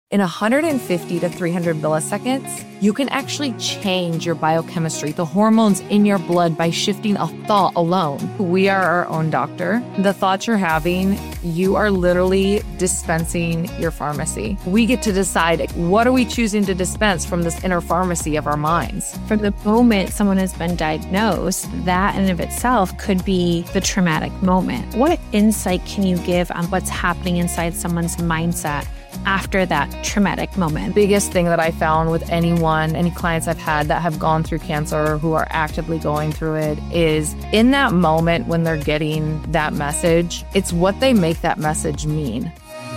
In 150 to 300 milliseconds, you can actually change your biochemistry, the hormones in your blood, by shifting a thought alone. We are our own doctor. The thoughts you're having, you are literally dispensing your pharmacy. We get to decide, what are we choosing to dispense from this inner pharmacy of our minds? From the moment someone has been diagnosed, that in and of itself could be the traumatic moment. What insight can you give on what's happening inside someone's mindset after that traumatic moment? Biggest thing that I found with any clients I've had that have gone through cancer or who are actively going through it is in that moment when they're getting that message, it's what they make that message mean.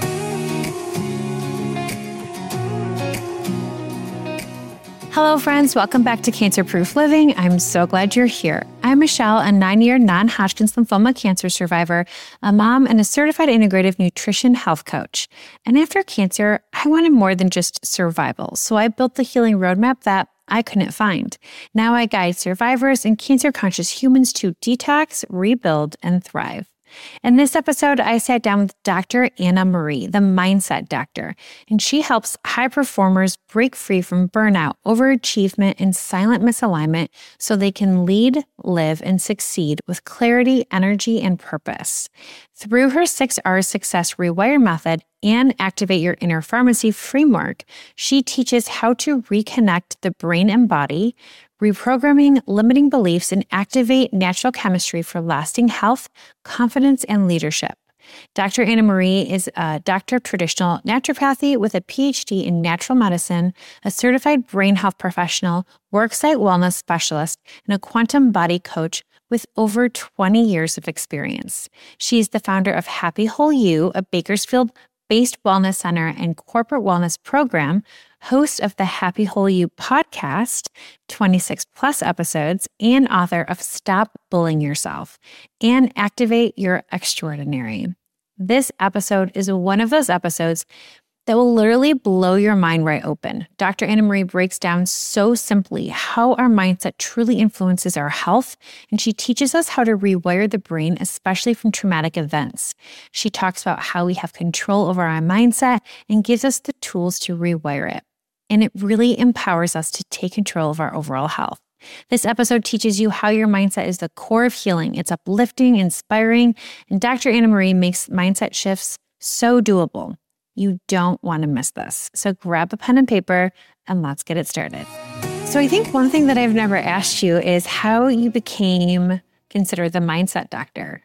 Hello, friends. Welcome back to Cancer Proof Living. I'm so glad you're here. I'm Michelle, a 9-year non-Hodgkin's lymphoma cancer survivor, a mom, and a certified integrative nutrition health coach. And after cancer, I wanted more than just survival. So I built the healing roadmap that I couldn't find. Now I guide survivors and cancer-conscious humans to detox, rebuild, and thrive. In this episode, I sat down with Dr. Anna Marie, the mindset doctor, and she helps high performers break free from burnout, overachievement, and silent misalignment so they can lead, live, and succeed with clarity, energy, and purpose. Through her 6R Success Rewire method and Activate Your Inner Pharmacy framework, she teaches how to reconnect the brain and body, reprogramming limiting beliefs, and activate natural chemistry for lasting health, confidence, and leadership. Dr. Anna Marie is a doctor of traditional naturopathy with a PhD in natural medicine, a certified brain health professional, worksite wellness specialist, and a quantum body coach with over 20 years of experience. She's the founder of Happy Whole You, a Bakersfield-based wellness center and corporate wellness program, host of the Happy Whole You podcast, 26 plus episodes, and author of Stop Bullying Yourself and Activate Your Extraordinary. This episode is one of those episodes that will literally blow your mind right open. Dr. Anna Marie breaks down so simply how our mindset truly influences our health, and she teaches us how to rewire the brain, especially from traumatic events. She talks about how we have control over our mindset and gives us the tools to rewire it. And it really empowers us to take control of our overall health. This episode teaches you how your mindset is the core of healing. It's uplifting, inspiring, and Dr. Anna Marie makes mindset shifts so doable. You don't want to miss this. So grab a pen and paper and let's get it started. So I think one thing that I've never asked you is how you became considered the mindset doctor.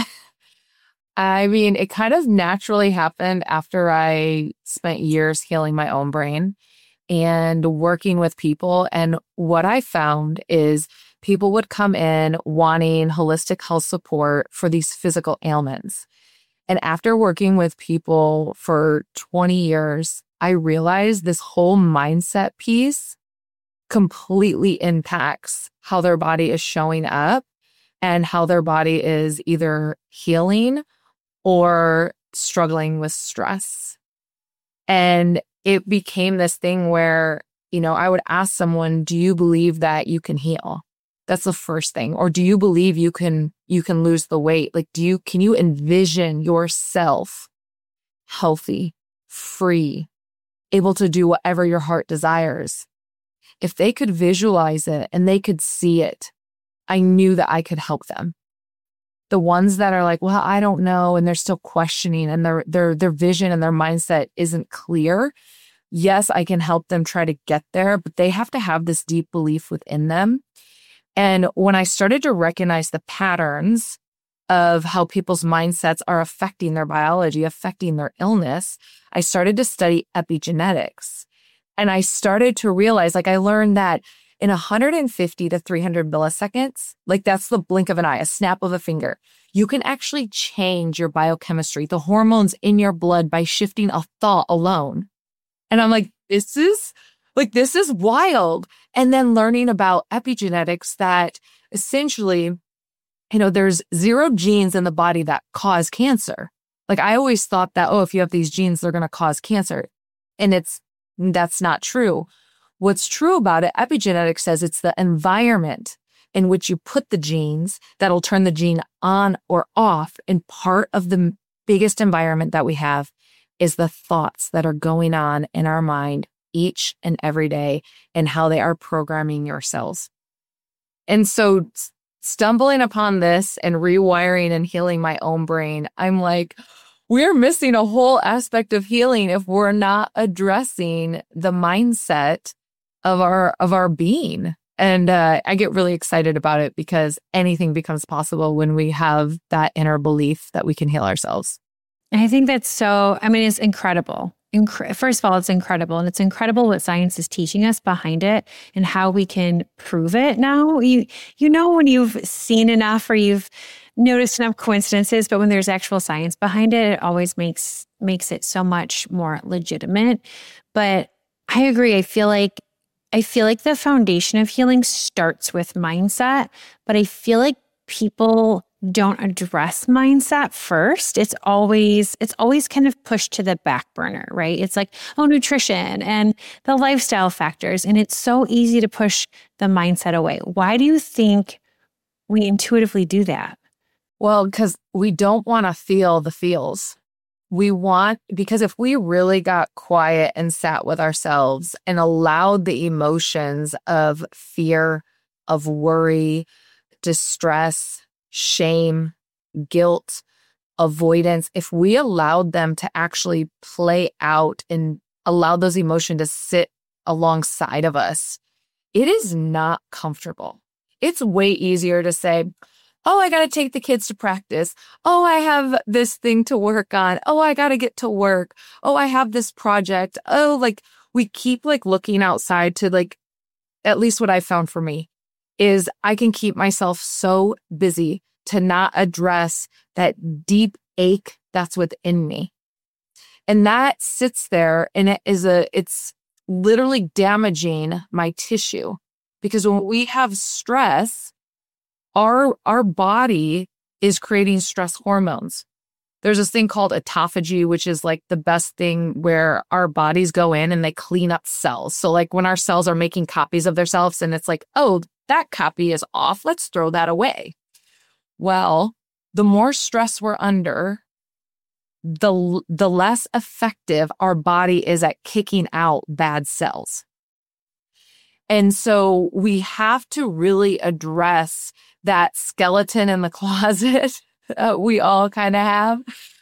I mean, it kind of naturally happened after I spent years healing my own brain and working with people. And what I found is people would come in wanting holistic health support for these physical ailments. And after working with people for 20 years, I realized this whole mindset piece completely impacts how their body is showing up and how their body is either healing or struggling with stress. And it became this thing where, I would ask someone, do you believe that you can heal? That's the first thing. Or do you believe you can lose the weight? Like, can you envision yourself healthy, free, able to do whatever your heart desires? If they could visualize it and they could see it, I knew that I could help them. The ones that are like, well, I don't know, and they're still questioning and their vision and their mindset isn't clear. Yes, I can help them try to get there, but they have to have this deep belief within them. And when I started to recognize the patterns of how people's mindsets are affecting their biology, affecting their illness, I started to study epigenetics. And I started to realize, I learned that in 150 to 300 milliseconds, that's the blink of an eye, a snap of a finger, you can actually change your biochemistry, the hormones in your blood, by shifting a thought alone. And I'm like, this is wild. And then learning about epigenetics, that essentially, there's 0 genes in the body that cause cancer. I always thought that, if you have these genes, they're going to cause cancer. And that's not true. What's true about it, epigenetics says it's the environment in which you put the genes that'll turn the gene on or off. And part of the biggest environment that we have is the thoughts that are going on in our mind each and every day and how they are programming your cells. And so stumbling upon this and rewiring and healing my own brain, I'm like, we're missing a whole aspect of healing if we're not addressing the mindset of our being. And I get really excited about it because anything becomes possible when we have that inner belief that we can heal ourselves. And I think that's it's incredible. First of all, it's incredible. And it's incredible what science is teaching us behind it and how we can prove it now. You know, when you've seen enough or you've noticed enough coincidences, but when there's actual science behind it, it always makes it so much more legitimate. But I agree. I feel like the foundation of healing starts with mindset, but I feel like people don't address mindset first. It's always kind of pushed to the back burner, right? It's like, oh, nutrition and the lifestyle factors. And it's so easy to push the mindset away. Why do you think we intuitively do that? Well, because we don't want to feel the feels. Because if we really got quiet and sat with ourselves and allowed the emotions of fear, of worry, distress, shame, guilt, avoidance, if we allowed them to actually play out and allow those emotions to sit alongside of us, it is not comfortable. It's way easier to say, oh, I got to take the kids to practice. Oh, I have this thing to work on. Oh, I got to get to work. Oh, I have this project. Oh, like we keep like looking outside to like, at least what I found for me is I can keep myself so busy to not address that deep ache that's within me. And that sits there and it's literally damaging my tissue because when we have stress, our body is creating stress hormones. There's this thing called autophagy, which is like the best thing where our bodies go in and they clean up cells. So like when our cells are making copies of themselves and it's like, oh, that copy is off, let's throw that away. Well, the more stress we're under, the less effective our body is at kicking out bad cells. And so we have to really address that skeleton in the closet we all kind of have,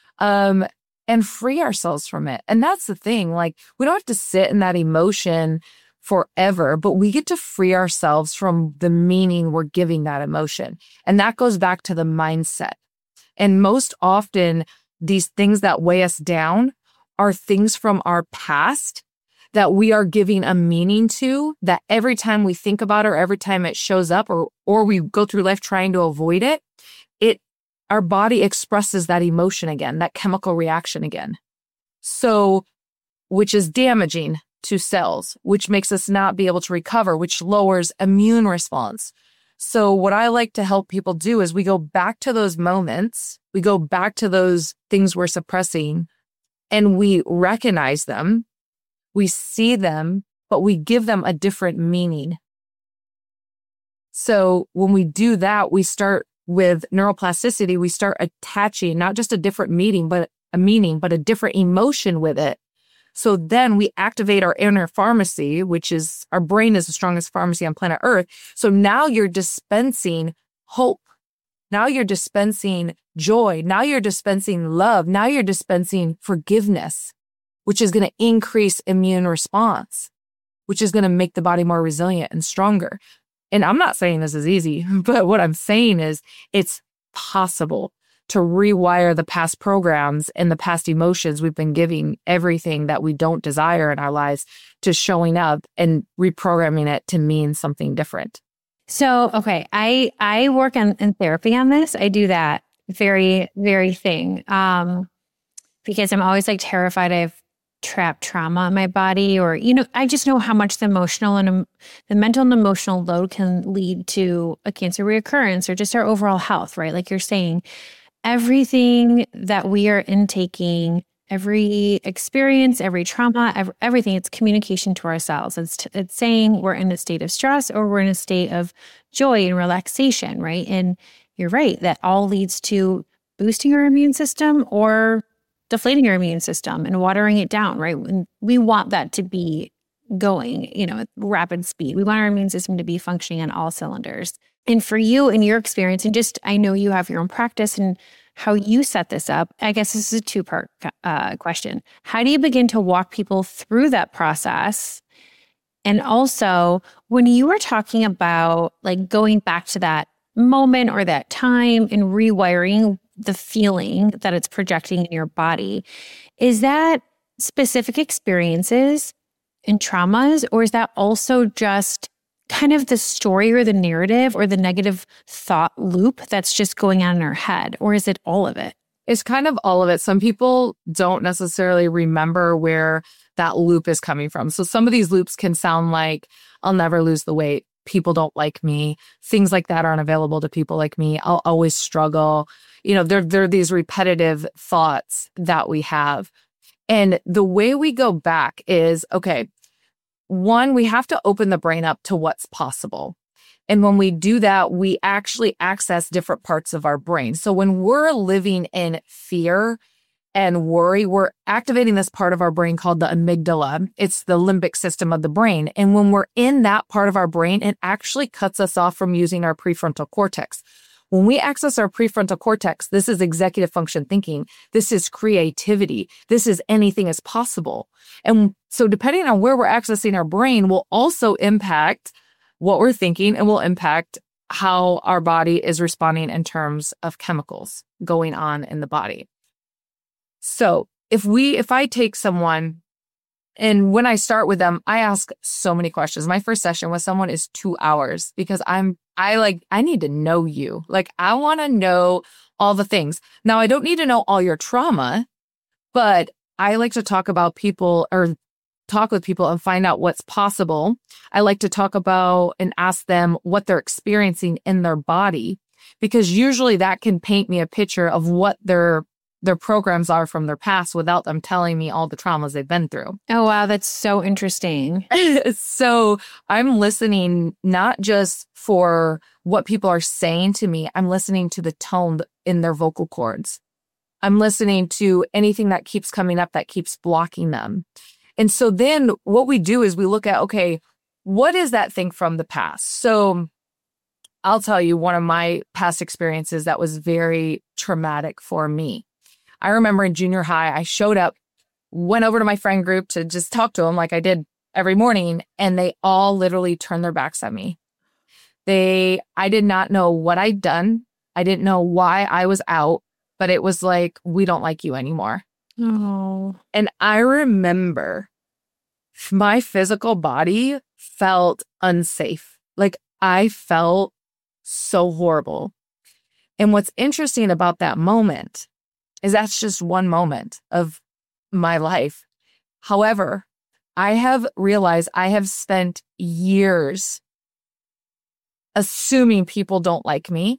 and free ourselves from it. And that's the thing, like we don't have to sit in that emotion forever, but we get to free ourselves from the meaning we're giving that emotion. And that goes back to the mindset. And most often, these things that weigh us down are things from our past that we are giving a meaning to, that every time we think about it or every time it shows up or we go through life trying to avoid it, our body expresses that emotion again, that chemical reaction again. So, which is damaging to cells, which makes us not be able to recover, which lowers immune response. So what I like to help people do is we go back to those moments, we go back to those things we're suppressing, and we recognize them, we see them, but we give them a different meaning. So when we do that, we start with neuroplasticity, we start attaching not just a different meaning, but a different emotion with it. So then we activate our inner pharmacy, which is our brain is the strongest pharmacy on planet Earth. So now you're dispensing hope. Now you're dispensing joy. Now you're dispensing love. Now you're dispensing forgiveness, which is going to increase immune response, which is going to make the body more resilient and stronger. And I'm not saying this is easy, but what I'm saying is it's possible to rewire the past programs and the past emotions we've been giving everything that we don't desire in our lives to showing up and reprogramming it to mean something different. So, okay, I work in therapy on this. I do that very, very thing because I'm always like terrified I've trapped trauma in my body, or, I just know how much the mental and emotional load can lead to a cancer reoccurrence or just our overall health, right? Like you're saying, everything that we are intaking, every experience, every trauma, everything, it's communication to ourselves. It's saying we're in a state of stress or we're in a state of joy and relaxation, right? And you're right, that all leads to boosting our immune system or deflating your immune system and watering it down, right? And we want that to be going, at rapid speed. We want our immune system to be functioning on all cylinders. And for you, in your experience, and just I know you have your own practice and how you set this up, I guess this is a two-part question. How do you begin to walk people through that process? And also, when you were talking about like going back to that moment or that time and rewiring the feeling that it's projecting in your body, is that specific experiences and traumas, or is that also just kind of the story or the narrative or the negative thought loop that's just going on in our head? Or is it all of it? It's kind of all of it. Some people don't necessarily remember where that loop is coming from. So some of these loops can sound like, I'll never lose the weight. People don't like me. Things like that aren't available to people like me. I'll always struggle. They're these repetitive thoughts that we have. And the way we go back is, okay, one, we have to open the brain up to what's possible. And when we do that, we actually access different parts of our brain. So when we're living in fear and worry, we're activating this part of our brain called the amygdala. It's the limbic system of the brain. And when we're in that part of our brain, it actually cuts us off from using our prefrontal cortex. When we access our prefrontal cortex, this is executive function thinking. This is creativity. This is anything is possible. And so depending on where we're accessing our brain will also impact what we're thinking and will impact how our body is responding in terms of chemicals going on in the body. So if I take someone and when I start with them, I ask so many questions. My first session with someone is 2 hours because I need to know you. Like, I want to know all the things. Now, I don't need to know all your trauma, but I like to talk about people or talk with people and find out what's possible. I like to talk about and ask them what they're experiencing in their body, because usually that can paint me a picture of what their programs are from their past without them telling me all the traumas they've been through. Oh, wow. That's so interesting. So I'm listening not just for what people are saying to me. I'm listening to the tone in their vocal cords. I'm listening to anything that keeps coming up that keeps blocking them. And so then what we do is we look at, okay, what is that thing from the past? So I'll tell you one of my past experiences that was very traumatic for me. I remember in junior high, I showed up, went over to my friend group to just talk to them like I did every morning, and they all literally turned their backs on me. I did not know what I'd done. I didn't know why I was out, but it was like, we don't like you anymore. Oh. And I remember my physical body felt unsafe. Like, I felt so horrible. And what's interesting about that moment is that's just one moment of my life. However, I have realized I have spent years assuming people don't like me,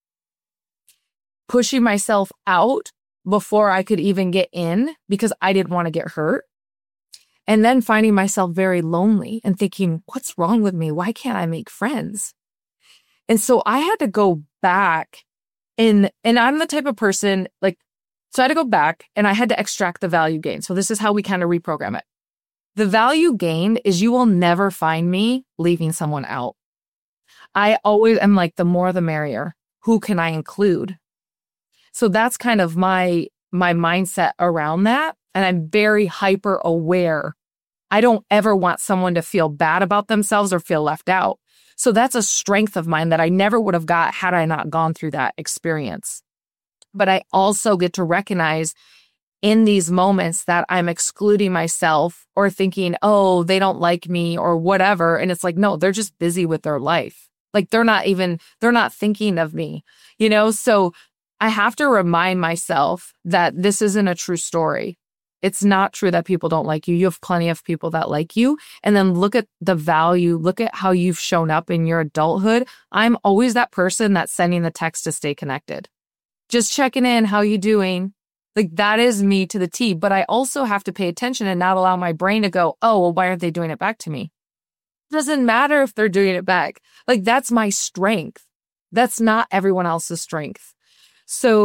pushing myself out before I could even get in because I didn't want to get hurt. And then finding myself very lonely and thinking, what's wrong with me? Why can't I make friends? And so I had to go back and I'm the type of person so I had to go back and I had to extract the value gain. So this is how we kind of reprogram it. The value gained is you will never find me leaving someone out. I always am like, the more the merrier. Who can I include? So that's kind of my mindset around that. And I'm very hyper aware. I don't ever want someone to feel bad about themselves or feel left out. So that's a strength of mine that I never would have got had I not gone through that experience. But I also get to recognize in these moments that I'm excluding myself or thinking, oh, they don't like me or whatever. And it's like, no, they're just busy with their life. Like they're not thinking of me, So I have to remind myself that this isn't a true story. It's not true that people don't like you. You have plenty of people that like you. And then look at the value, look at how you've shown up in your adulthood. I'm always that person that's sending the text to stay connected. Just checking in, how you doing? Like that is me to the T. But I also have to pay attention and not allow my brain to go, oh, well, why aren't they doing it back to me? It doesn't matter if they're doing it back. Like that's my strength. That's not everyone else's strength. So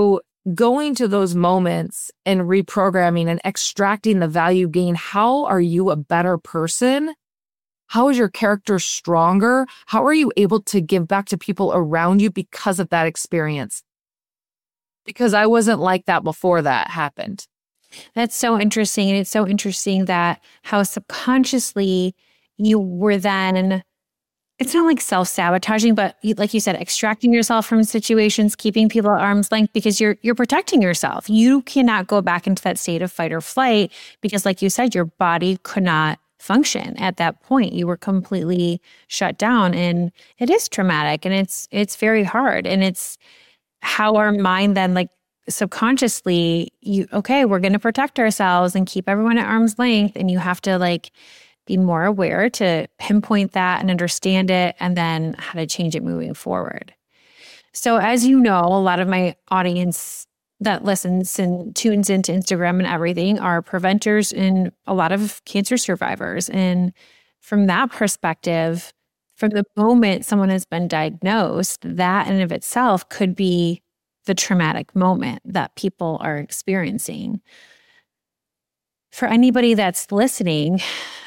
going to those moments and reprogramming and extracting the value gain, how are you a better person? How is your character stronger? How are you able to give back to people around you because of that experience? Because I wasn't like that before that happened. That's so interesting. And it's so interesting that how subconsciously you were then, it's not like self-sabotaging, but like you said, extracting yourself from situations, keeping people at arm's length because you're protecting yourself. You cannot go back into that state of fight or flight because, like you said, your body could not function at that point. You were completely shut down, and it is traumatic, and it's very hard. And it's how our mind then, like, subconsciously, we're going to protect ourselves and keep everyone at arm's length. And you have to like be more aware to pinpoint that and understand it, and then how to change it moving forward. So as you know, a lot of my audience that listens and tunes into Instagram and everything are preventers and a lot of cancer survivors. And from that perspective, from the moment someone has been diagnosed, that in and of itself could be the traumatic moment that people are experiencing. For anybody that's listening,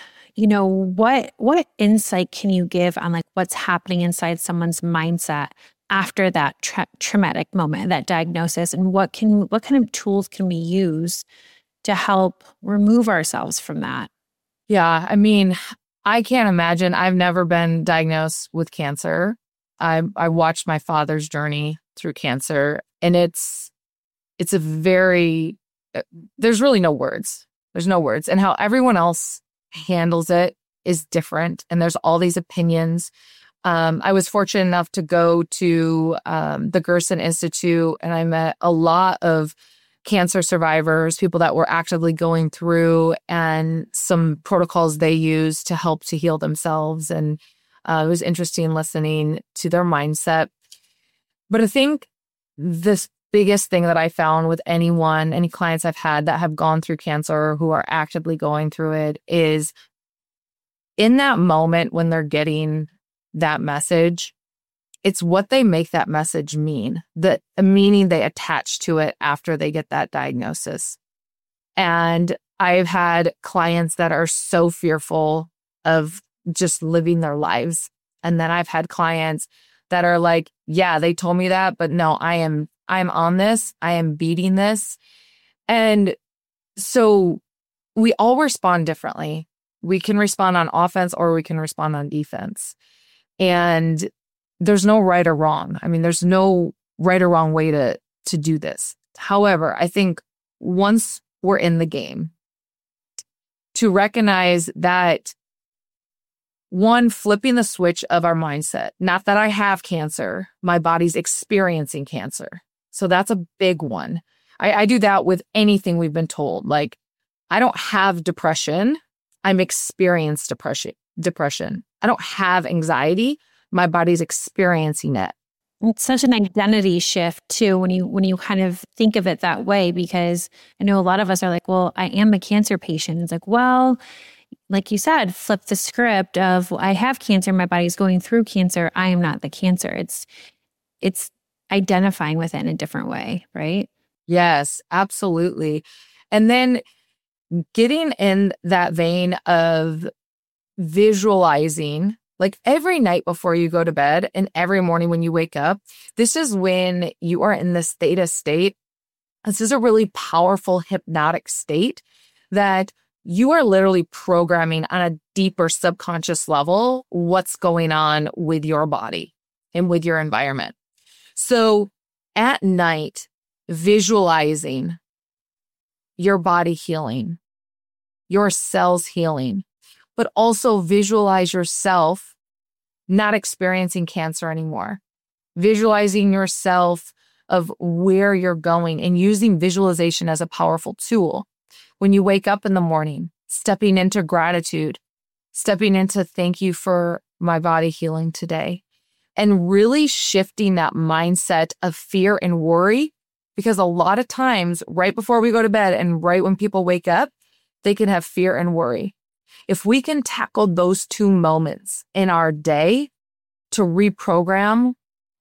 what insight can you give on like what's happening inside someone's mindset after that traumatic moment, that diagnosis, and what kind of tools can we use to help remove ourselves from that? Yeah, I mean, I can't imagine. I've never been diagnosed with cancer. I watched my father's journey through cancer, and it's a very, there's really no words. There's no words. And how everyone else handles it is different. And there's all these opinions. I was fortunate enough to go to the Gerson Institute, and I met a lot of cancer survivors, people that were actively going through, and some protocols they use to help to heal themselves. And it was interesting listening to their mindset. But I think this biggest thing that I found with any clients I've had that have gone through cancer or who are actively going through it is in that moment when they're getting that message, it's what they make that message mean, the meaning they attach to it after they get that diagnosis. And I've had clients that are so fearful of just living their lives. And then I've had clients that are like, yeah, they told me that, but no, I'm on this. I am beating this. And so we all respond differently. We can respond on offense or we can respond on defense. And there's no right or wrong. I mean, there's no right or wrong way to do this. However, I think once we're in the game, to recognize that one, flipping the switch of our mindset, not that I have cancer, my body's experiencing cancer. So that's a big one. I do that with anything we've been told. Like, I don't have depression. I'm experienced depression. I don't have anxiety. My body's experiencing it. It's such an identity shift too when you kind of think of it that way, because I know a lot of us are like, well, I am a cancer patient. It's like, well, like you said, flip the script of I have cancer, my body's going through cancer. I am not the cancer. It's identifying with it in a different way, right? Yes, absolutely. And then getting in that vein of visualizing, like every night before you go to bed and every morning when you wake up, this is when you are in this theta state. This is a really powerful hypnotic state that you are literally programming on a deeper subconscious level what's going on with your body and with your environment. So at night, visualizing your body healing, your cells healing, but also visualize yourself not experiencing cancer anymore. Visualizing yourself of where you're going and using visualization as a powerful tool. When you wake up in the morning, stepping into gratitude, stepping into thank you for my body healing today, and really shifting that mindset of fear and worry, because a lot of times right before we go to bed and right when people wake up, they can have fear and worry. If we can tackle those two moments in our day to reprogram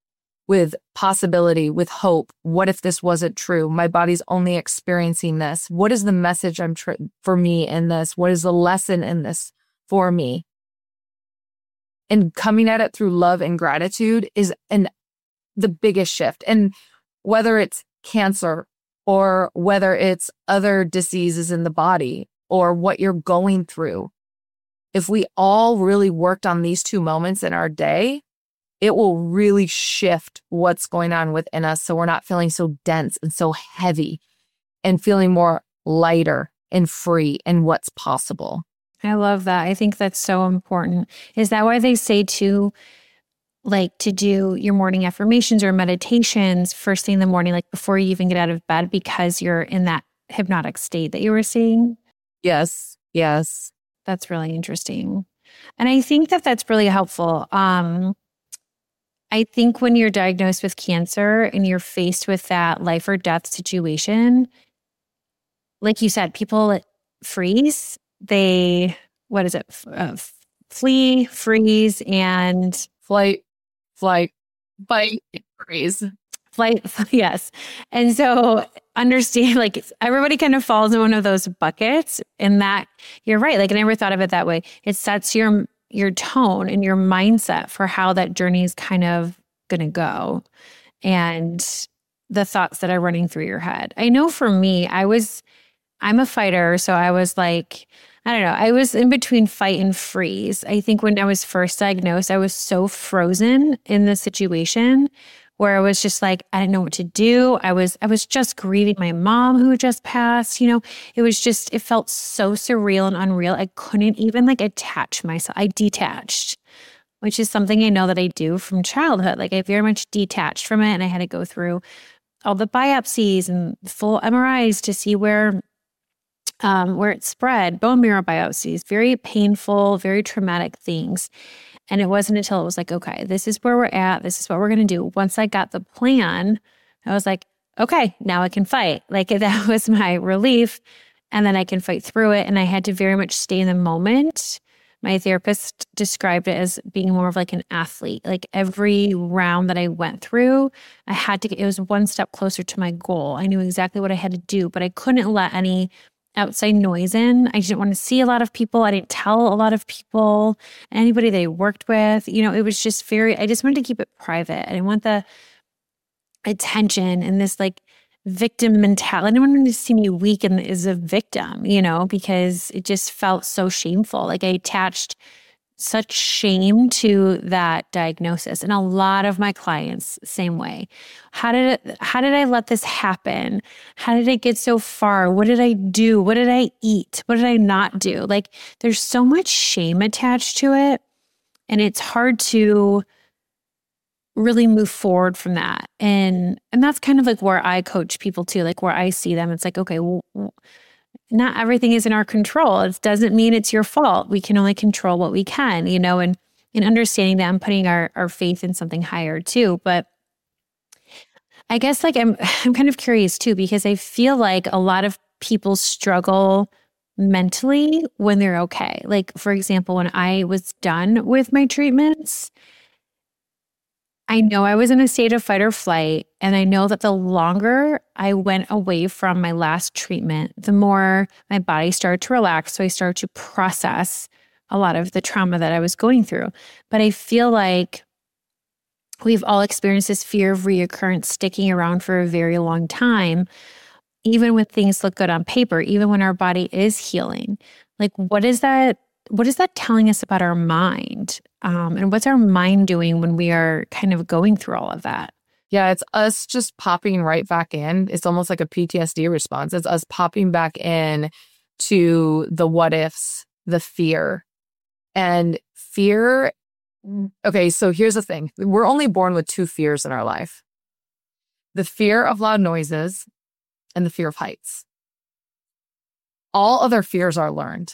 with possibility, with hope. What if this wasn't true? My body's only experiencing this. What is the message for me in this? What is the lesson in this for me? And coming at it through love and gratitude is the biggest shift. And whether it's cancer or whether it's other diseases in the body or what you're going through, if we all really worked on these two moments in our day, it will really shift what's going on within us, so we're not feeling so dense and so heavy and feeling more lighter and free in what's possible. I love that. I think that's so important. Is that why they say to do your morning affirmations or meditations first thing in the morning, like before you even get out of bed, because you're in that hypnotic state that you were saying? Yes. Yes. That's really interesting. And I think that that's really helpful. I think when you're diagnosed with cancer and you're faced with that life or death situation, like you said, people freeze. They, flee, freeze, and flight, bite, freeze. Flight, yes. And so understand, like everybody kind of falls in one of those buckets, and that you're right. Like I never thought of it that way. It sets your tone and your mindset for how that journey is kind of going to go, and the thoughts that are running through your head. I know for me, I'm a fighter. So I was like, I don't know. I was in between fight and freeze. I think when I was first diagnosed, I was so frozen in the situation where I was just like, I didn't know what to do. I was just grieving my mom who had just passed. It felt so surreal and unreal. I couldn't even attach myself. I detached, which is something I know that I do from childhood. Like I very much detached from it, and I had to go through all the biopsies and full MRIs to see where it spread, bone marrow biopsies, very painful, very traumatic things. And it wasn't until it was like, okay, this is where we're at. This is what we're going to do. Once I got the plan, I was like, okay, now I can fight. Like that was my relief. And then I can fight through it. And I had to very much stay in the moment. My therapist described it as being more of like an athlete. Like every round that I went through, it was one step closer to my goal. I knew exactly what I had to do, but I couldn't let any outside noise in. I didn't want to see a lot of people. I didn't tell a lot of people, anybody they worked with. It was just I just wanted to keep it private. I didn't want the attention and this victim mentality. I didn't want them to see me weak and as a victim, because it just felt so shameful. Like I attached such shame to that diagnosis. And a lot of my clients, same way. How did I let this happen? How did it get so far? What did I do? What did I eat? What did I not do? Like there's so much shame attached to it. And it's hard to really move forward from that. And that's kind of like where I coach people too, like where I see them. It's like, okay, well, not everything is in our control. It doesn't mean it's your fault. We can only control what we can, and understanding that and putting our faith in something higher too. But I guess I'm kind of curious too, because I feel like a lot of people struggle mentally when they're okay. Like, for example, when I was done with my treatments, I know I was in a state of fight or flight, and I know that the longer I went away from my last treatment, the more my body started to relax. So I started to process a lot of the trauma that I was going through. But I feel like we've all experienced this fear of reoccurrence sticking around for a very long time, even when things look good on paper, even when our body is healing. Like, what is that telling us about our mind? And what's our mind doing when we are kind of going through all of that? Yeah, it's us just popping right back in. It's almost like a PTSD response. It's us popping back in to the what ifs, the fear. And fear, okay, so here's the thing. We're only born with two fears in our life. The fear of loud noises and the fear of heights. All other fears are learned.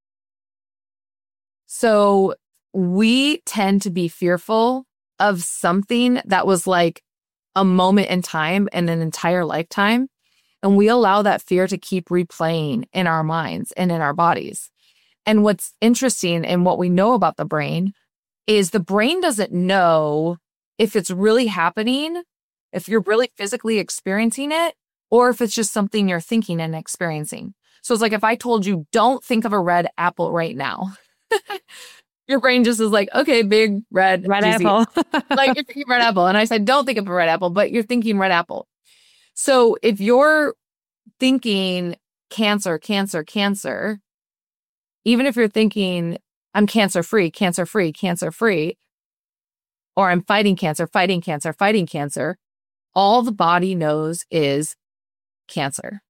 So we tend to be fearful of something that was like a moment in time and an entire lifetime. And we allow that fear to keep replaying in our minds and in our bodies. And what's interesting and what we know about the brain is the brain doesn't know if it's really happening, if you're really physically experiencing it, or if it's just something you're thinking and experiencing. So it's like if I told you, don't think of a red apple right now. Your brain just is like, okay, big red apple. Like you're thinking red apple. And I said, don't think of a red apple, but you're thinking red apple. So if you're thinking cancer, cancer, cancer, even if you're thinking I'm cancer-free, cancer-free, cancer-free, or I'm fighting cancer, fighting cancer, fighting cancer, all the body knows is cancer.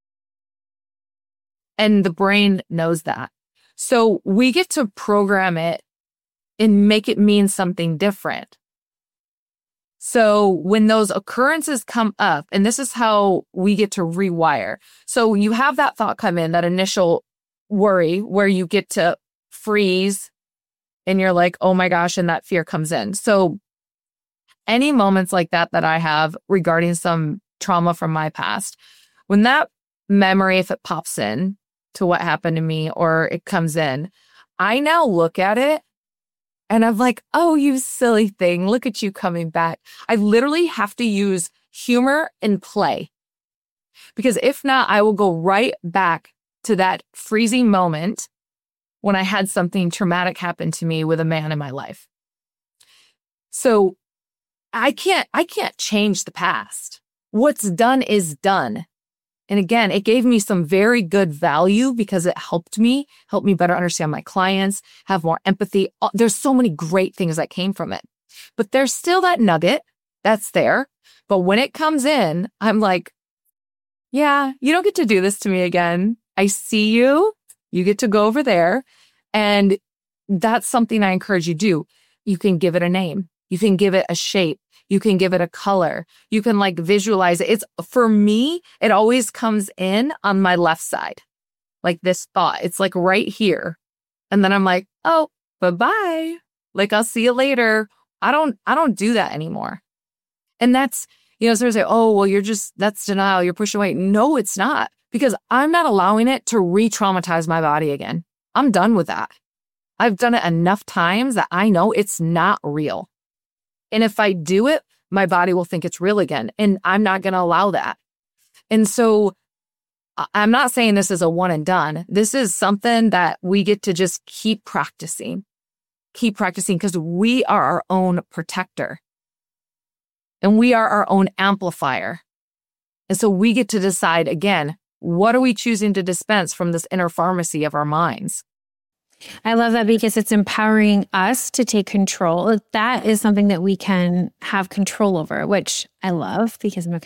And the brain knows that. So we get to program it and make it mean something different. So when those occurrences come up, and this is how we get to rewire. So you have that thought come in, that initial worry where you get to freeze and you're like, oh my gosh, and that fear comes in. So any moments like that I have regarding some trauma from my past, when that memory, if it pops in to what happened to me or it comes in, I now look at it and I'm like, oh, you silly thing. Look at you coming back. I literally have to use humor and play, because if not, I will go right back to that freezing moment when I had something traumatic happen to me with a man in my life. So I can't change the past. What's done is done. And again, it gave me some very good value because it helped me better understand my clients, have more empathy. There's so many great things that came from it. But there's still that nugget that's there. But when it comes in, I'm like, yeah, you don't get to do this to me again. I see you. You get to go over there. And that's something I encourage you to do. You can give it a name. You can give it a shape. You can give it a color. You can like visualize it. For me, it always comes in on my left side, like this thought. It's like right here. And then I'm like, oh, bye-bye. Like, I'll see you later. I don't do that anymore. And that's, sort of say, oh, well, that's denial. You're pushing away. No, it's not, because I'm not allowing it to re-traumatize my body again. I'm done with that. I've done it enough times that I know it's not real. And if I do it, my body will think it's real again. And I'm not going to allow that. And so I'm not saying this is a one and done. This is something that we get to just keep practicing because we are our own protector and we are our own amplifier. And so we get to decide again, what are we choosing to dispense from this inner pharmacy of our minds? I love that because it's empowering us to take control. That is something that we can have control over, which I love because I'm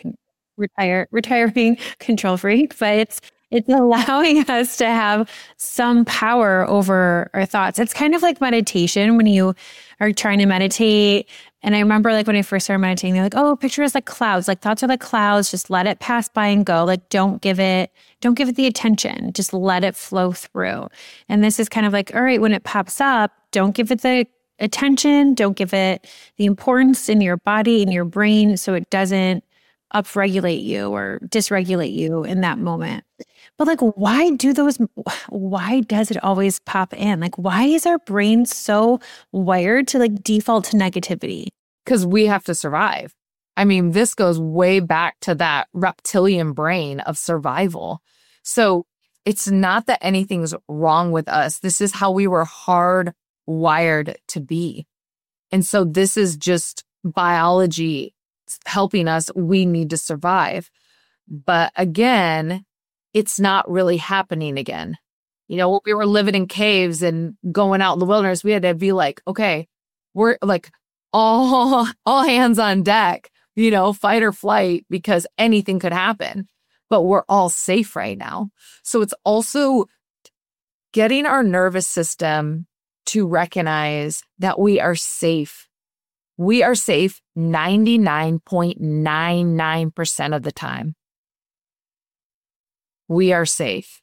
a retiring control freak, but it's allowing us to have some power over our thoughts. It's kind of like meditation when you are trying to meditate. And I remember like when I first started meditating, they're like, oh, picture us like clouds, like thoughts are like clouds. Just let it pass by and go. Like, don't give it the attention. Just let it flow through. And this is kind of like, all right, when it pops up, don't give it the attention. Don't give it the importance in your body, in your brain, so it doesn't upregulate you or dysregulate you in that moment. But like, why does it always pop in? Like, why is our brain so wired to like default to negativity? Because we have to survive. I mean, this goes way back to that reptilian brain of survival. So it's not that anything's wrong with us. This is how we were hardwired to be. And so this is just biology helping us. We need to survive. But again, it's not really happening again. When we were living in caves and going out in the wilderness, we had to be like, okay, we're like all hands on deck, fight or flight, because anything could happen, but we're all safe right now. So it's also getting our nervous system to recognize that we are safe. We are safe 99.99% of the time. We are safe.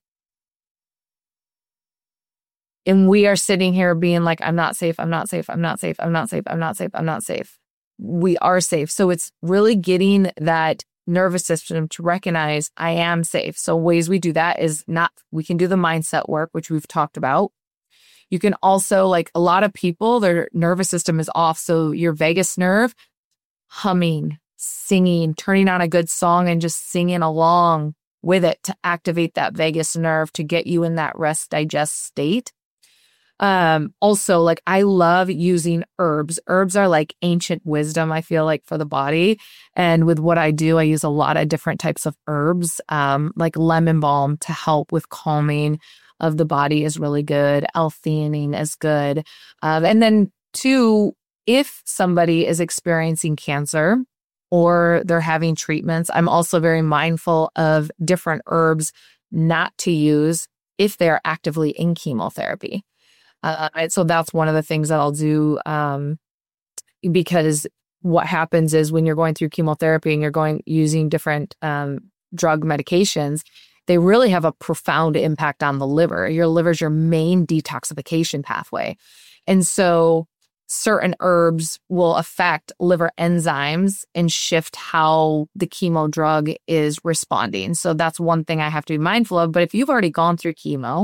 And we are sitting here being like, I'm not safe, I'm not safe, I'm not safe, I'm not safe, I'm not safe, I'm not safe. We are safe. So it's really getting that nervous system to recognize I am safe. So ways we do that is we can do the mindset work, which we've talked about. You can also, like a lot of people, their nervous system is off. So your vagus nerve, humming, singing, turning on a good song and just singing along with it to activate that vagus nerve to get you in that rest digest state. Also, like I love using herbs. Herbs are like ancient wisdom, I feel like, for the body. And with what I do, I use a lot of different types of herbs, like lemon balm to help with calming of the body is really good. L-theanine is good. And then two, if somebody is experiencing cancer or they're having treatments, I'm also very mindful of different herbs not to use if they're actively in chemotherapy. So that's one of the things that I'll do, because what happens is when you're going through chemotherapy and you're using different drug medications, they really have a profound impact on the liver. Your liver's your main detoxification pathway. And so certain herbs will affect liver enzymes and shift how the chemo drug is responding. So that's one thing I have to be mindful of. But if you've already gone through chemo,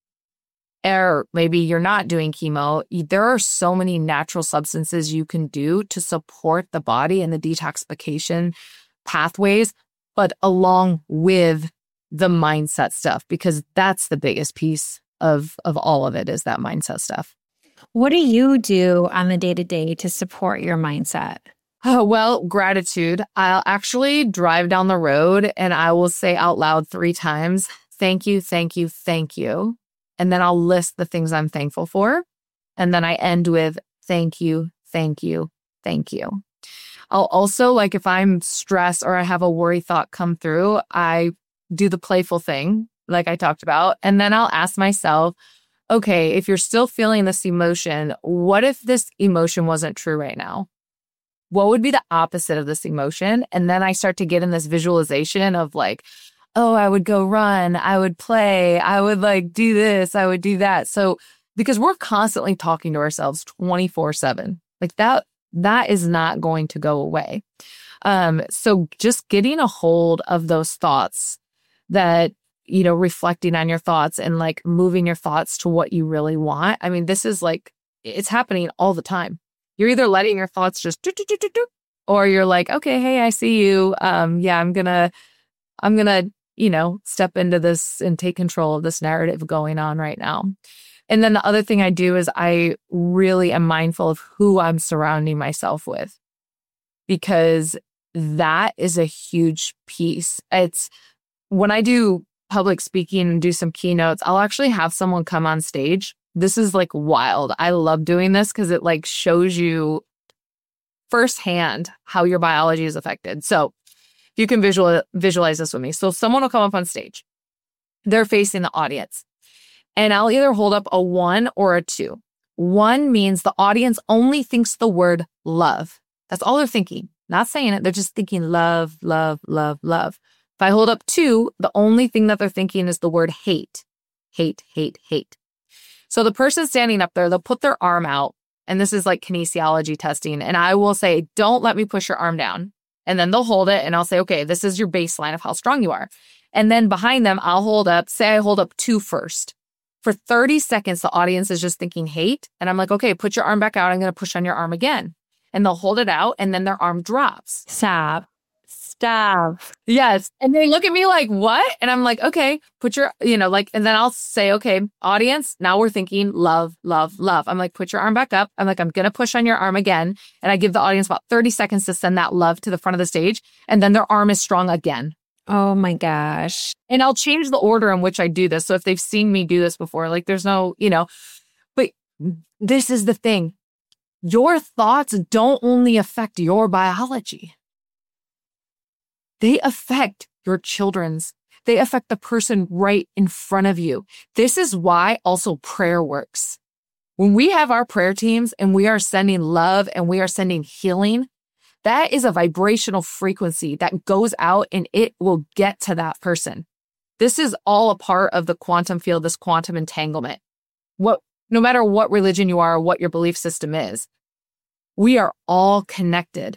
or maybe you're not doing chemo, there are so many natural substances you can do to support the body and the detoxification pathways, but along with the mindset stuff, because that's the biggest piece of all of it is that mindset stuff. What do you do on the day-to-day to support your mindset? Oh, well, gratitude. I'll actually drive down the road and I will say out loud 3 times, thank you, thank you, thank you. And then I'll list the things I'm thankful for. And then I end with thank you, thank you, thank you. I'll also, like if I'm stressed or I have a worry thought come through, I do the playful thing like I talked about. And then I'll ask myself, okay, if you're still feeling this emotion, what if this emotion wasn't true right now? What would be the opposite of this emotion? And then I start to get in this visualization of like, oh, I would go run, I would play, I would like do this, I would do that. So because we're constantly talking to ourselves 24/7, like that is not going to go away. So just getting a hold of those thoughts that, reflecting on your thoughts and like moving your thoughts to what you really want. I mean, this is like, it's happening all the time. You're either letting your thoughts just do, or you're like, okay, hey, I see you. Yeah, I'm gonna, step into this and take control of this narrative going on right now. And then the other thing I do is I really am mindful of who I'm surrounding myself with, because that is a huge piece. It's when I do public speaking and do some keynotes, I'll actually have someone come on stage. This is like wild. I love doing this because it like shows you firsthand how your biology is affected. So you can visualize this with me. So someone will come up on stage. They're facing the audience. And I'll either hold up a 1 or a 2. 1 means the audience only thinks the word love. That's all they're thinking. Not saying it. They're just thinking love, love, love, love. If I hold up 2, the only thing that they're thinking is the word hate. Hate, hate, hate. So the person standing up there, they'll put their arm out. And this is like kinesiology testing. And I will say, don't let me push your arm down. And then they'll hold it and I'll say, okay, this is your baseline of how strong you are. And then behind them, I'll hold up, say I hold up 2 first. For 30 seconds, the audience is just thinking hate. And I'm like, okay, put your arm back out. I'm going to push on your arm again. And they'll hold it out and then their arm drops. Stop. Yes. And they look at me like, what? And I'm like, okay, put your, and then I'll say, okay, audience, now we're thinking love, love, love. I'm like, put your arm back up. I'm like, I'm going to push on your arm again. And I give the audience about 30 seconds to send that love to the front of the stage. And then their arm is strong again. Oh my gosh. And I'll change the order in which I do this. So if they've seen me do this before, like there's no, but this is the thing. Your thoughts don't only affect your biology. They affect your children's. They affect the person right in front of you. This is why also prayer works. When we have our prayer teams and we are sending love and we are sending healing, that is a vibrational frequency that goes out and it will get to that person. This is all a part of the quantum field, this quantum entanglement. No matter what religion you are or what your belief system is, we are all connected.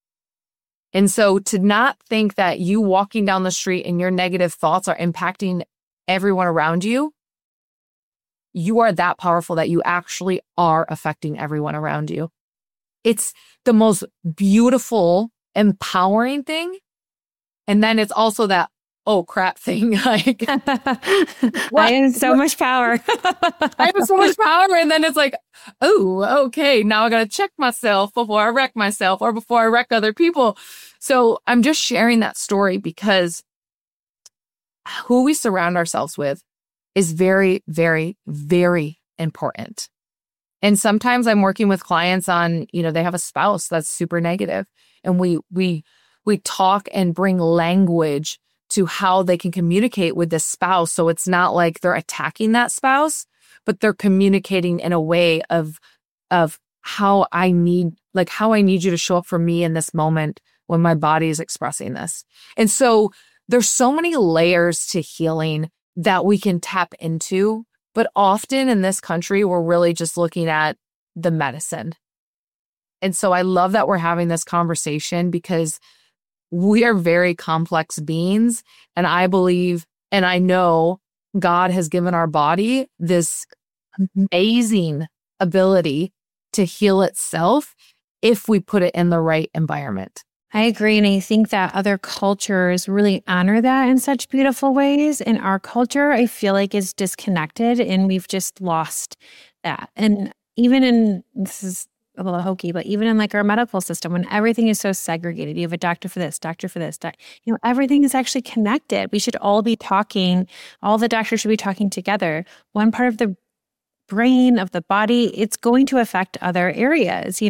And so to not think that you walking down the street and your negative thoughts are impacting everyone around you, you are that powerful that you actually are affecting everyone around you. it's the most beautiful, empowering thing. And then it's also that, oh crap thing. Like, I have so much power. I have so much power. And then it's like, oh, okay. Now I got to check myself before I wreck myself or before I wreck other people. So I'm just sharing that story because who we surround ourselves with is very, very, very important. And sometimes I'm working with clients on, they have a spouse that's super negative, and we talk and bring language to how they can communicate with this spouse. So it's not like they're attacking that spouse, but they're communicating in a way of how I need you to show up for me in this moment when my body is expressing this. And so there's so many layers to healing that we can tap into. But often in this country, we're really just looking at the medicine. And so I love that we're having this conversation because we are very complex beings. And I believe, and I know God has given our body this amazing ability to heal itself if we put it in the right environment. I agree. And I think that other cultures really honor that in such beautiful ways. And our culture, I feel like, is disconnected, and we've just lost that. And even this is a little hokey, but even in like our medical system, when everything is so segregated, you have a doctor for this, everything is actually connected. We should all be talking, all the doctors should be talking together. One part of the brain, of the body, it's going to affect other areas,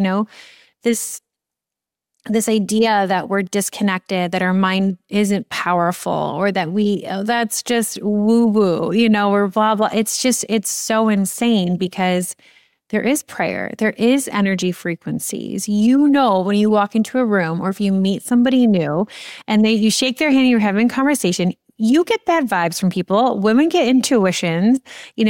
this idea that we're disconnected, that our mind isn't powerful, or that that's just woo-woo, or blah, blah. It's so insane because there is prayer, there is energy frequencies. When you walk into a room or if you meet somebody new and you shake their hand and you're having a conversation, you get bad vibes from people. Women get intuitions,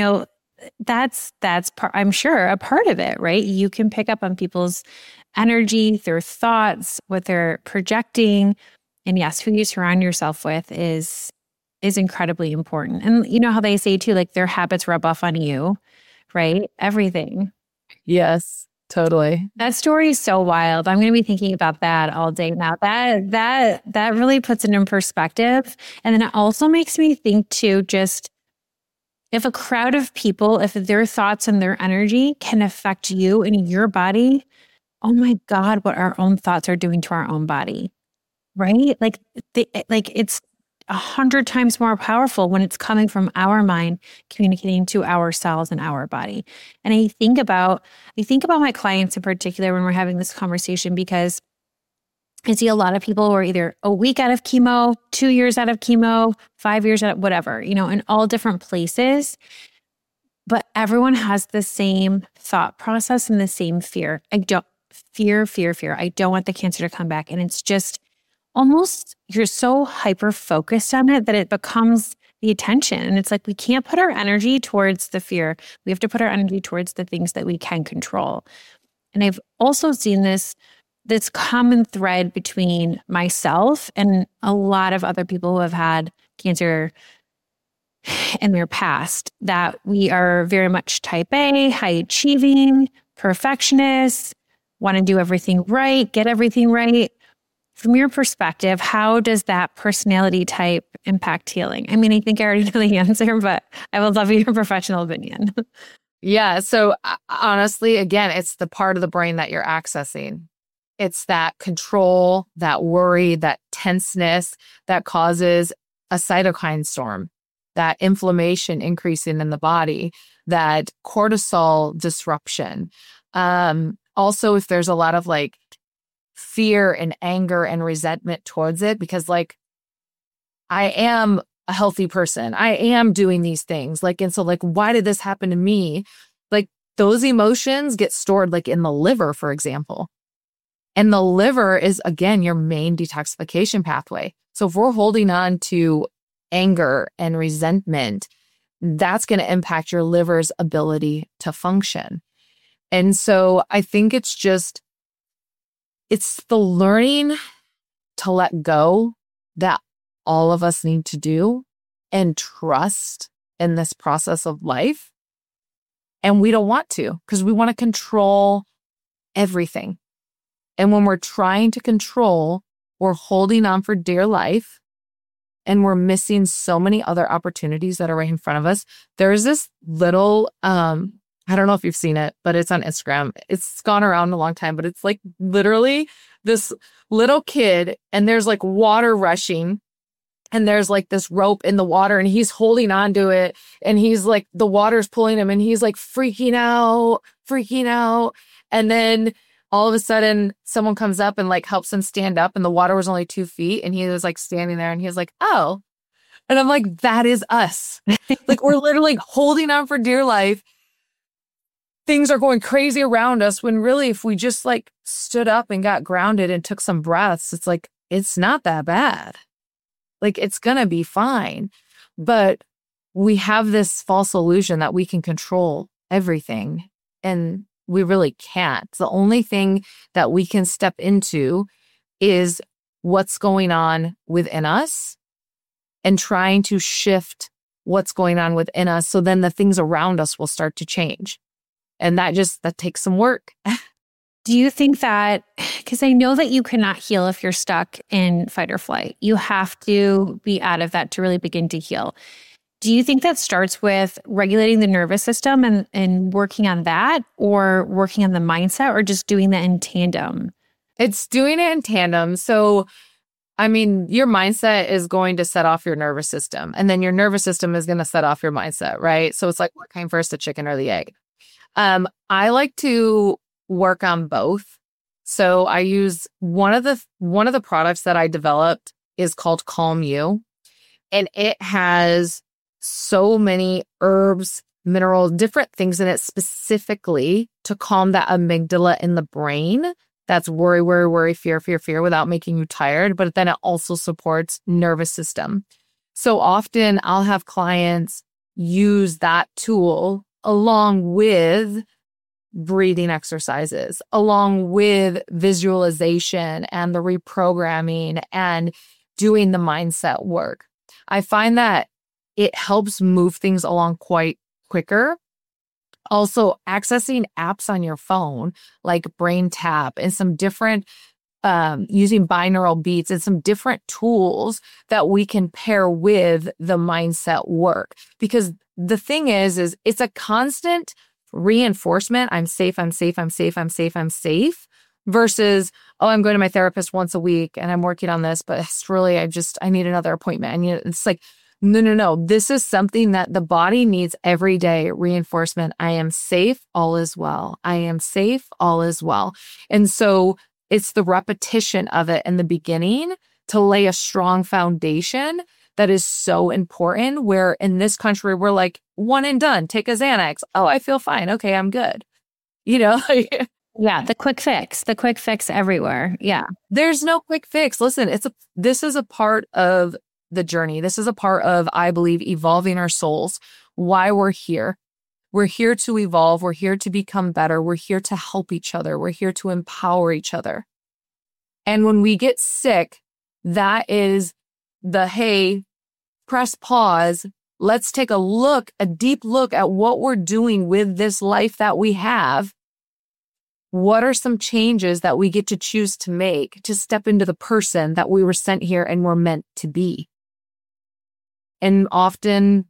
that's I'm sure a part of it, right? You can pick up on people's energy, their thoughts, what they're projecting. And yes, who you surround yourself with is incredibly important. And you know how they say too, like their habits rub off on you, right? Everything. Yes, totally. That story is so wild. I'm going to be thinking about that all day now. That really puts it in perspective. And then it also makes me think too, just if a crowd of people, if their thoughts and their energy can affect you and your body, oh my God, what our own thoughts are doing to our own body, right? Like it's 100 times more powerful when it's coming from our mind, communicating to our cells and our body. And I think about my clients in particular when we're having this conversation, because I see a lot of people who are either a week out of chemo, 2 years out of chemo, 5 years out of whatever, in all different places. But everyone has the same thought process and the same fear. Fear. I don't want the cancer to come back. And it's just almost, you're so hyper-focused on it that it becomes the attention. And it's like, we can't put our energy towards the fear. We have to put our energy towards the things that we can control. And I've also seen this common thread between myself and a lot of other people who have had cancer in their past, that we are very much type A, high achieving, perfectionists, want to do everything right, get everything right. From your perspective, how does that personality type impact healing? I mean, I think I already know the answer, but I would love your professional opinion. Yeah. So honestly, again, it's the part of the brain that you're accessing. It's that control, that worry, that tenseness that causes a cytokine storm, that inflammation increasing in the body, that cortisol disruption. Also, if there's a lot of like fear and anger and resentment towards it, because like I am a healthy person, I am doing these things, like, and so like, why did this happen to me? Like those emotions get stored like in the liver, for example. And the liver is, again, your main detoxification pathway. So if we're holding on to anger and resentment, that's going to impact your liver's ability to function. And so I think it's the learning to let go that all of us need to do and trust in this process of life. And we don't want to, because we want to control everything. And when we're trying to control, we're holding on for dear life and we're missing so many other opportunities that are right in front of us. There's this little, I don't know if you've seen it, but it's on Instagram. It's gone around a long time, but it's like literally this little kid and there's like water rushing and there's like this rope in the water and he's holding on to it and he's like, the water's pulling him and he's like freaking out. And then all of a sudden someone comes up and like helps him stand up and the water was only 2 feet and he was like standing there and he was like, oh. And I'm like, that is us. Like we're literally holding on for dear life. Things are going crazy around us when really if we just like stood up and got grounded and took some breaths, it's like, it's not that bad. Like it's going to be fine. But we have this false illusion that we can control everything and we really can't. The only thing that we can step into is what's going on within us and trying to shift what's going on within us. So then the things around us will start to change. And that takes some work. Do you think that, because I know that you cannot heal if you're stuck in fight or flight, you have to be out of that to really begin to heal. Do you think that starts with regulating the nervous system and working on that, or working on the mindset, or just doing that in tandem? It's doing it in tandem. So, I mean, your mindset is going to set off your nervous system, and then your nervous system is going to set off your mindset, right? So it's like, what came first, the chicken or the egg? I like to work on both. So I use one of the products that I developed is called Calm You, and it has so many herbs, minerals, different things in it specifically to calm that amygdala in the brain. That's worry, fear without making you tired. But then it also supports nervous system. So often I'll have clients use that tool along with breathing exercises, along with visualization and the reprogramming and doing the mindset work. I find that it helps move things along quite quicker. Also, accessing apps on your phone like Brain Tap and some different using binaural beats and some different tools that we can pair with the mindset work. Because the thing is it's a constant reinforcement. I'm safe versus, oh, I'm going to my therapist once a week and I'm working on this, but it's really, I need another appointment. And it's like, no. This is something that the body needs every day. Reinforcement. I am safe. All is well. I am safe. All is well. And so it's the repetition of it in the beginning to lay a strong foundation that is so important, where in this country, we're like, one and done, take a Xanax. Oh, I feel fine. Okay, I'm good. Yeah, the quick fix everywhere. Yeah. There's no quick fix. Listen, this is a part of the journey. This is a part of, I believe, evolving our souls, why we're here. We're here to evolve. We're here to become better. We're here to help each other. We're here to empower each other. And when we get sick, that is hey, press pause. Let's take a deep look at what we're doing with this life that we have. What are some changes that we get to choose to make to step into the person that we were sent here and were meant to be? And often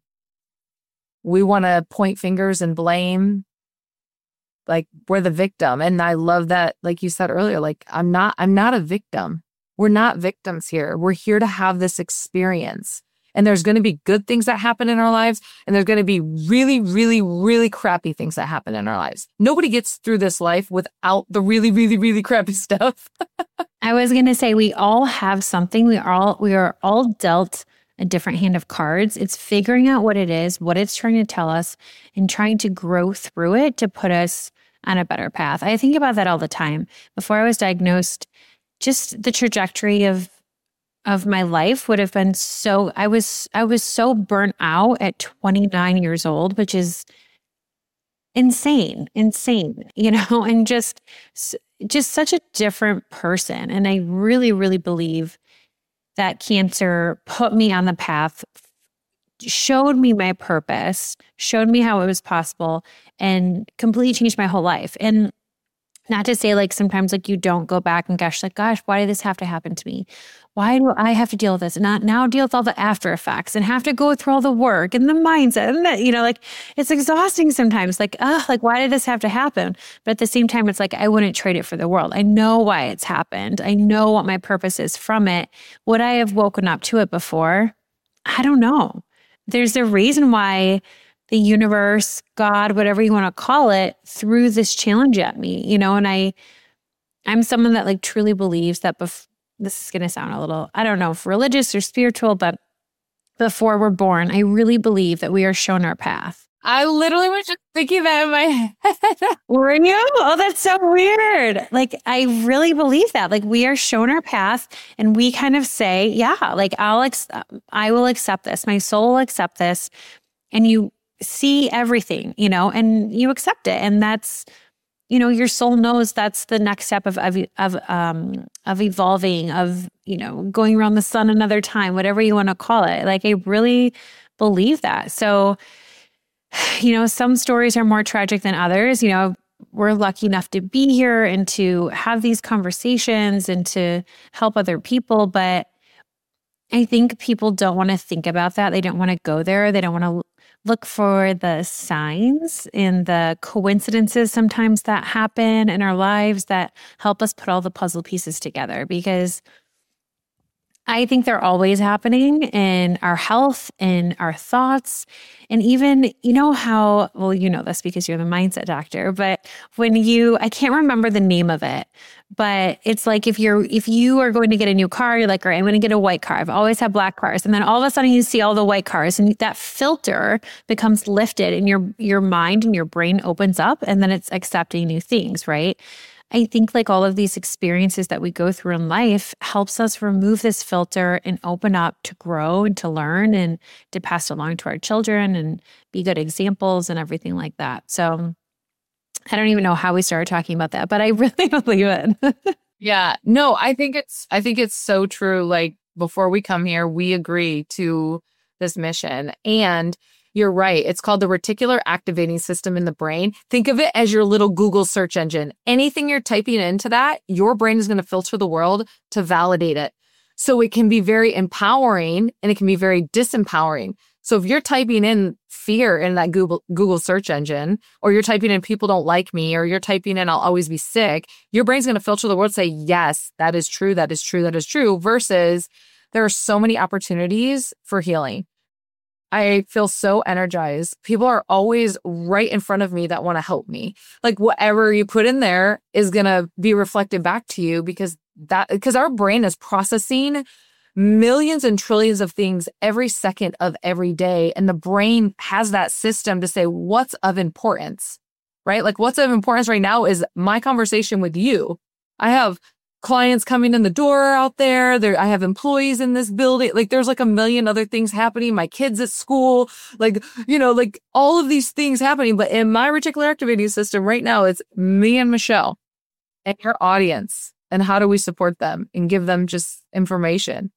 we want to point fingers and blame, like we're the victim. And I love that, like you said earlier, like I'm not a victim. We're not victims here. We're here to have this experience. And there's going to be good things that happen in our lives. And there's going to be really, really, really crappy things that happen in our lives. Nobody gets through this life without the really, really, really crappy stuff. I was going to say, we all have something. We are all dealt a different hand of cards. It's figuring out what it is, what it's trying to tell us, and trying to grow through it to put us on a better path. I think about that all the time. Before I was diagnosed, just the trajectory of my life would have been I was so burnt out at 29 years old, which is insane, and just such a different person. And I really, really believe that cancer put me on the path, showed me my purpose, showed me how it was possible, and completely changed my whole life. And Not to say like sometimes like you don't go back and gosh, why did this have to happen to me? Why do I have to deal with this? And not now deal with all the after effects and have to go through all the work and the mindset and that, like it's exhausting sometimes. Like, why did this have to happen? But at the same time, it's like, I wouldn't trade it for the world. I know why it's happened. I know what my purpose is from it. Would I have woken up to it before? I don't know. There's a reason why the universe, God, whatever you want to call it, threw this challenge at me, and I'm someone that like truly believes that this is going to sound a little, I don't know if religious or spiritual, but before we're born, I really believe that we are shown our path. I literally was just thinking that in my head. Were you? Oh, that's so weird. Like, I really believe that. Like, we are shown our path and we kind of say, yeah, like I will accept this. My soul will accept this. And you see everything, and you accept it. And that's, your soul knows that's the next step of evolving, of, going around the sun another time, whatever you want to call it. Like, I really believe that. So, some stories are more tragic than others. We're lucky enough to be here and to have these conversations and to help other people. But I think people don't want to think about that. They don't want to go there. They don't want to look for the signs and the coincidences sometimes that happen in our lives that help us put all the puzzle pieces together, because I think they're always happening in our health, in our thoughts, and even, well, this because you're the mindset doctor, but I can't remember the name of it, but it's like if you are going to get a new car, you're like, all right, I'm going to get a white car. I've always had black cars. And then all of a sudden you see all the white cars and that filter becomes lifted and your mind and your brain opens up and then it's accepting new things, right? I think like all of these experiences that we go through in life helps us remove this filter and open up to grow and to learn and to pass along to our children and be good examples and everything like that. So I don't even know how we started talking about that, but I really believe it. Yeah, no, I think it's so true. Like before we come here, we agree to this mission, and you're right. It's called the reticular activating system in the brain. Think of it as your little Google search engine. Anything you're typing into that, your brain is going to filter the world to validate it. So it can be very empowering and it can be very disempowering. So if you're typing in fear in that Google search engine, or you're typing in people don't like me, or you're typing in I'll always be sick, your brain's going to filter the world, say, yes, that is true, that is true, that is true, versus there are so many opportunities for healing. I feel so energized. People are always right in front of me that want to help me. Like whatever you put in there is going to be reflected back to you, because our brain is processing millions and trillions of things every second of every day. And the brain has that system to say what's of importance, right? Like what's of importance right now is my conversation with you. I have clients coming in the door out there. I have employees in this building. Like there's like a million other things happening. My kids at school, like all of these things happening. But in my reticular activating system right now, it's me and Michelle and your audience. And how do we support them and give them just information?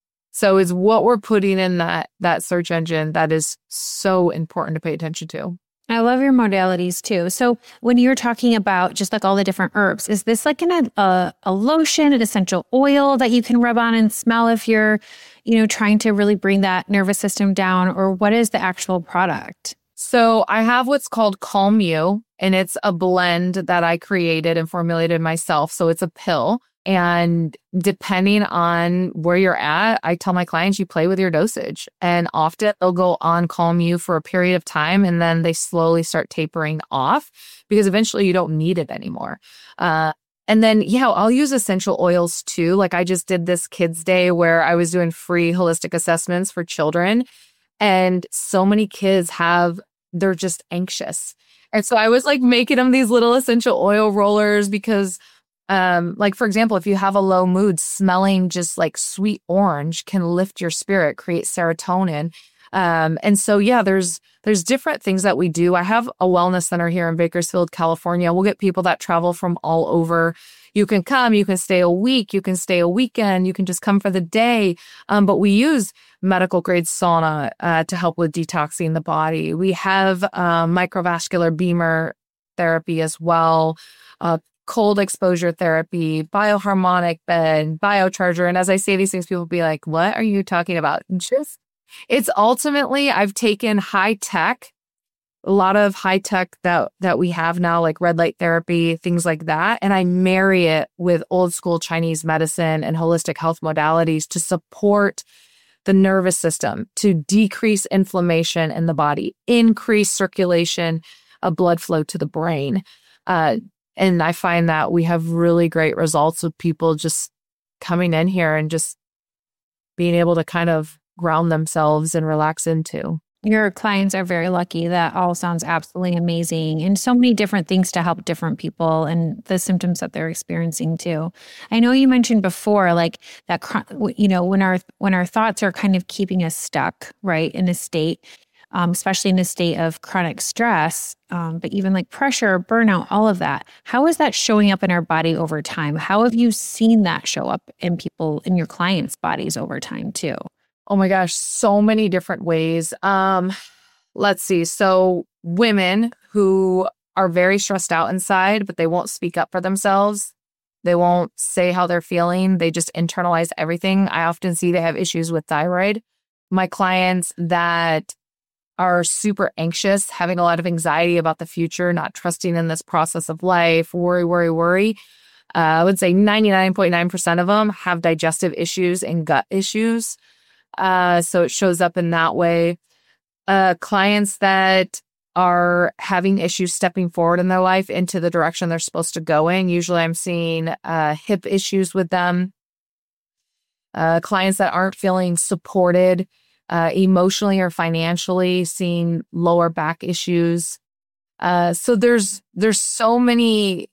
So it's what we're putting in that search engine that is so important to pay attention to. I love your modalities too. So when you're talking about just like all the different herbs, is this like a lotion, an essential oil that you can rub on and smell if you're, trying to really bring that nervous system down, or what is the actual product? So I have what's called Calm You, and it's a blend that I created and formulated myself. So it's a pill. And depending on where you're at, I tell my clients, you play with your dosage. And often they'll go on Calm You for a period of time, and then they slowly start tapering off because eventually you don't need it anymore. And then, I'll use essential oils too. Like I just did this Kids Day where I was doing free holistic assessments for children. And so many kids they're just anxious. And so I was like making them these little essential oil rollers because like, for example, if you have a low mood, smelling just like sweet orange can lift your spirit, create serotonin. And so, there's different things that we do. I have a wellness center here in Bakersfield, California. We'll get people that travel from all over. You can come, you can stay a week, you can stay a weekend, you can just come for the day. But we use medical grade sauna to help with detoxing the body. We have microvascular beamer therapy as well. cold exposure therapy, bioharmonic bed, biocharger. And as I say these things, people will be like, what are you talking about? It's ultimately, I've taken high tech, a lot of high tech that we have now, like red light therapy, things like that. And I marry it with old school Chinese medicine and holistic health modalities to support the nervous system, to decrease inflammation in the body, increase circulation of blood flow to the brain. And I find that we have really great results with people just coming in here and just being able to kind of ground themselves and relax into. Your clients are very lucky. That all sounds absolutely amazing. And so many different things to help different people and the symptoms that they're experiencing too. I know you mentioned before, like that, when our thoughts are kind of keeping us stuck, right, in a state, especially in a state of chronic stress, but even like pressure, burnout, all of that. How is that showing up in our body over time? How have you seen that show up in your clients' bodies over time too? Oh my gosh, so many different ways. Let's see. So women who are very stressed out inside, but they won't speak up for themselves. They won't say how they're feeling. They just internalize everything. I often see they have issues with thyroid. My clients that are super anxious, having a lot of anxiety about the future, not trusting in this process of life, worry. I would say 99.9% of them have digestive issues and gut issues. So it shows up in that way. Clients that are having issues stepping forward in their life into the direction they're supposed to go in. Usually I'm seeing hip issues with them. Clients that aren't feeling supported emotionally or financially, seeing lower back issues. So there's so many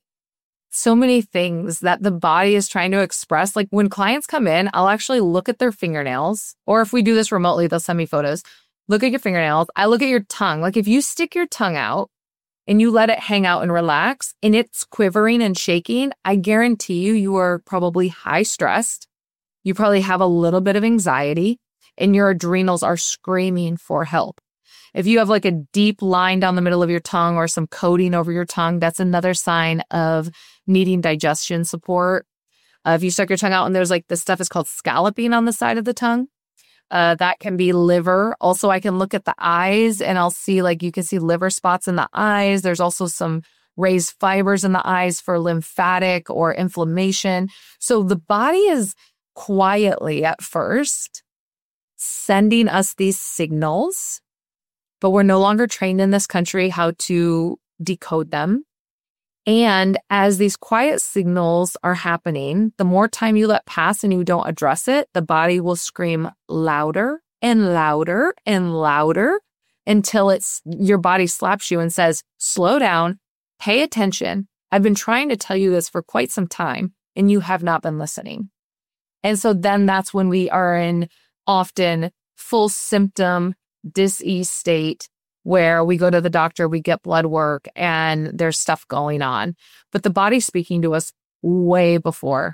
things that the body is trying to express. Like when clients come in, I'll actually look at their fingernails, or if we do this remotely, they'll send me photos. Look at your fingernails. I look at your tongue. Like if you stick your tongue out and you let it hang out and relax and it's quivering and shaking, I guarantee you are probably high stressed. You probably have a little bit of anxiety and your adrenals are screaming for help. If you have like a deep line down the middle of your tongue or some coating over your tongue, that's another sign of needing digestion support. If you stuck your tongue out and there's like this stuff is called scalloping on the side of the tongue, that can be liver. Also, I can look at the eyes and I'll see like you can see liver spots in the eyes. There's also some raised fibers in the eyes for lymphatic or inflammation. So the body is quietly at first sending us these signals, but we're no longer trained in this country how to decode them. And as these quiet signals are happening, the more time you let pass and you don't address it, the body will scream louder and louder and louder until your body slaps you and says, slow down, pay attention. I've been trying to tell you this for quite some time and you have not been listening. And so then that's when we are in often full symptom dis-ease state where we go to the doctor, we get blood work, and there's stuff going on. But the body's speaking to us way before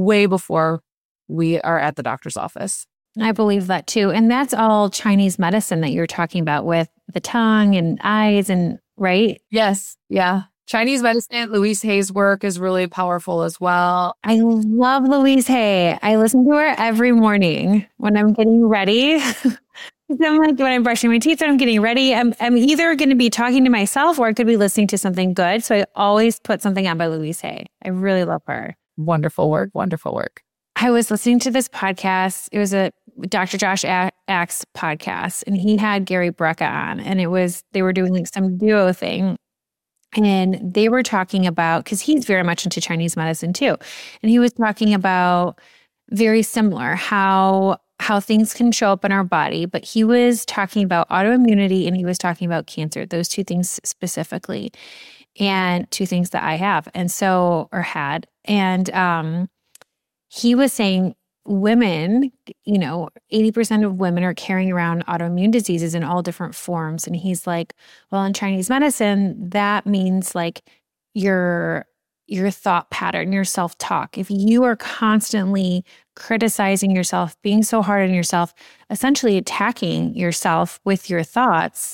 we are at the doctor's office. I believe that too. And that's all Chinese medicine that you're talking about with the tongue and eyes and right? Yes. Yeah. Chinese medicine, Louise Hay's work is really powerful as well. I love Louise Hay. I listen to her every morning when I'm getting ready. I'm like, when I'm brushing my teeth and I'm getting ready, I'm either going to be talking to myself or I could be listening to something good. So I always put something on by Louise Hay. I really love her. Wonderful work. Wonderful work. I was listening to this podcast. It was a Dr. Josh Axe podcast, and he had Gary Brecka on, and they were doing like some duo thing. And they were talking about, because he's very much into Chinese medicine too. And he was talking about very similar, how things can show up in our body. But he was talking about autoimmunity and he was talking about cancer, those two things specifically, and two things that I have or had. And he was saying women, 80% of women are carrying around autoimmune diseases in all different forms. And he's like, well, in Chinese medicine, that means like your thought pattern, your self-talk. If you are constantly criticizing yourself, being so hard on yourself, essentially attacking yourself with your thoughts,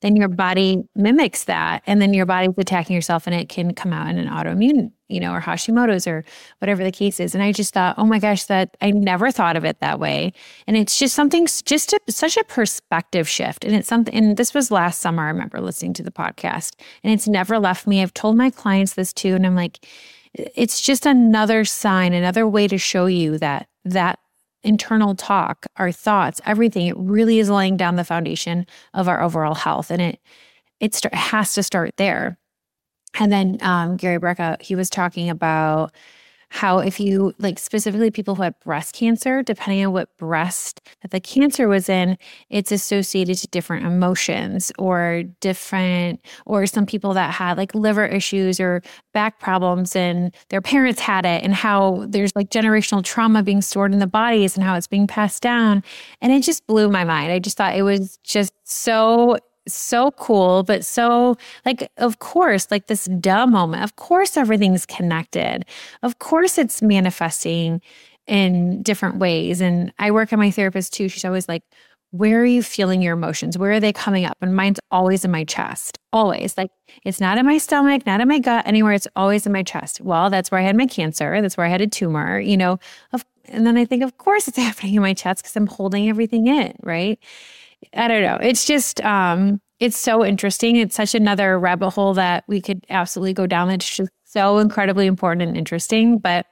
then your body mimics that. And then your body's attacking yourself and it can come out in an autoimmune, or Hashimoto's or whatever the case is. And I just thought, oh my gosh, that I never thought of it that way. And it's just something, such a perspective shift. And it's something, and this was last summer, I remember listening to the podcast, and it's never left me. I've told my clients this too. And I'm like, it's just another sign, another way to show you that internal talk, our thoughts, everything, it really is laying down the foundation of our overall health. And it has to start there. And then Gary Brecka, he was talking about how if you, like specifically people who had breast cancer, depending on what breast that the cancer was in, it's associated to different emotions or some people that had like liver issues or back problems and their parents had it, and how there's like generational trauma being stored in the bodies and how it's being passed down. And it just blew my mind. I just thought it was just so cool, but so like, of course, like this duh moment, of course, everything's connected. Of course, it's manifesting in different ways. And I work on my therapist too. She's always like, where are you feeling your emotions? Where are they coming up? And mine's always in my chest, always. Like it's not in my stomach, not in my gut, anywhere. It's always in my chest. Well, that's where I had my cancer. That's where I had a tumor, and then I think, of course, it's happening in my chest because I'm holding everything in, right? I don't know. It's just, it's so interesting. It's such another rabbit hole that we could absolutely go down. It's just so incredibly important and interesting. But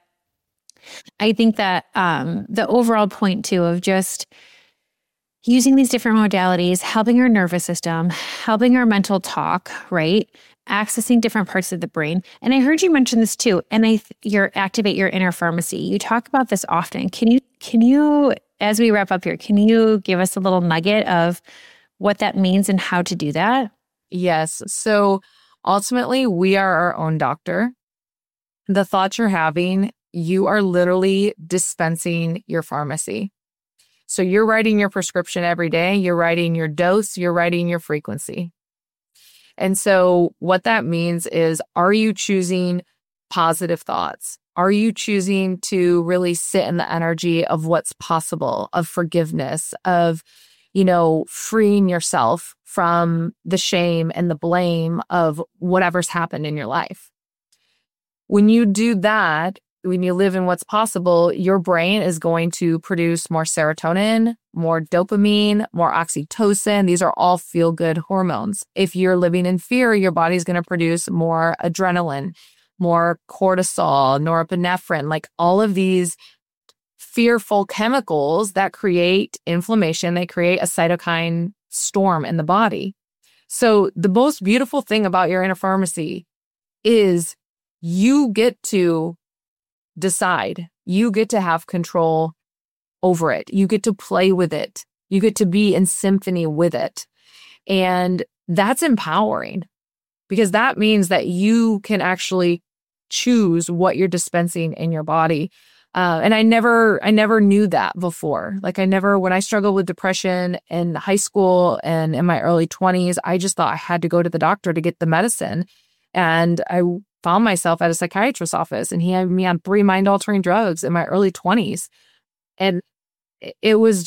I think that the overall point too of just using these different modalities, helping our nervous system, helping our mental talk, right? Accessing different parts of the brain. And I heard you mention this too. And your activate your inner pharmacy. You talk about this often. Can you, as we wrap up here, can you give us a little nugget of what that means and how to do that? Yes. So ultimately, we are our own doctor. The thoughts you're having, you are literally dispensing your pharmacy. So you're writing your prescription every day. You're writing your dose. You're writing your frequency. And so what that means is, are you choosing positive thoughts? Are you choosing to really sit in the energy of what's possible, of forgiveness, of, freeing yourself from the shame and the blame of whatever's happened in your life? When you do that, when you live in what's possible, your brain is going to produce more serotonin, more dopamine, more oxytocin. These are all feel-good hormones. If you're living in fear, your body's going to produce more adrenaline, more cortisol, norepinephrine, like all of these fearful chemicals that create inflammation. They create a cytokine storm in the body. So the most beautiful thing about your inner pharmacy is you get to decide. You get to have control over it. You get to play with it. You get to be in symphony with it. And that's empowering, because that means that you can actually choose what you're dispensing in your body. And I never knew that before. Like when I struggled with depression in high school and in my early 20s, I just thought I had to go to the doctor to get the medicine. And I found myself at a psychiatrist's office, and he had me on 3 mind-altering drugs in my early 20s. And it was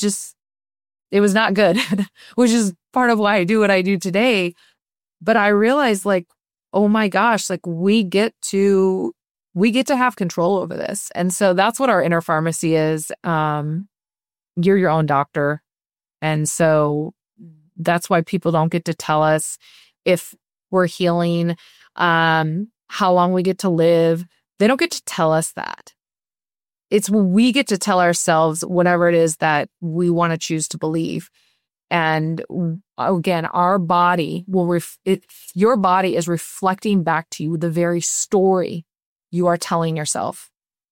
not good, which is part of why I do what I do today. But I realized, like, oh my gosh, like we get to have control over this. And so that's what our inner pharmacy is. You're your own doctor. And so that's why people don't get to tell us if we're healing, how long we get to live. They don't get to tell us that. It's we get to tell ourselves whatever it is that we want to choose to believe. And again, our body your body is reflecting back to you the very story you are telling yourself.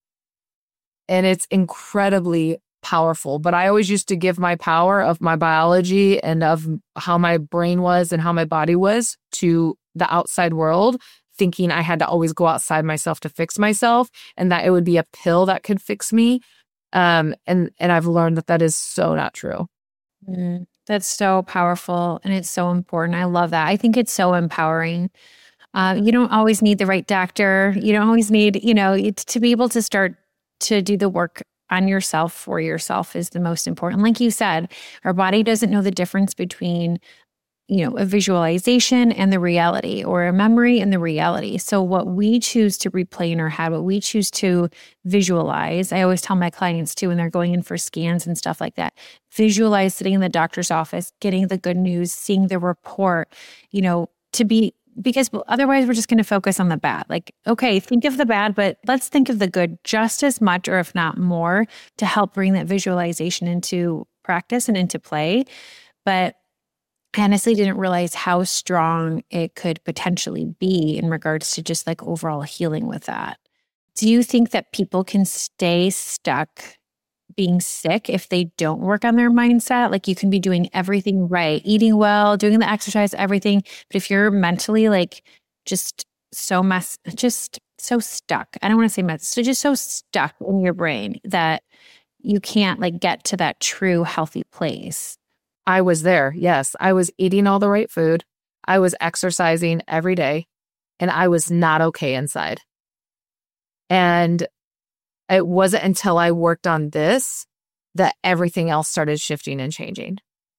And it's incredibly powerful. But I always used to give my power of my biology and of how my brain was and how my body was to the outside world, thinking I had to always go outside myself to fix myself, and that it would be a pill that could fix me. And I've learned that is so not true. That's so powerful, and it's so important. I love that. I think it's so empowering. You don't always need the right doctor. You don't always need, to be able to start to do the work on yourself for yourself is the most important. Like you said, our body doesn't know the difference between, a visualization and the reality, or a memory and the reality. So what we choose to replay in our head, what we choose to visualize, I always tell my clients too, when they're going in for scans and stuff like that, visualize sitting in the doctor's office, getting the good news, seeing the report, because otherwise we're just going to focus on the bad. Like, okay, think of the bad, but let's think of the good just as much, or if not more, to help bring that visualization into practice and into play. But I honestly didn't realize how strong it could potentially be in regards to just like overall healing with that. Do you think that people can stay stuck being sick if they don't work on their mindset? Like, you can be doing everything right, eating well, doing the exercise, everything. But if you're mentally like just so stuck, I don't want to say so just so stuck in your brain that you can't like get to that true healthy place. I was there. Yes. I was eating all the right food. I was exercising every day, and I was not okay inside. And it wasn't until I worked on this that everything else started shifting and changing.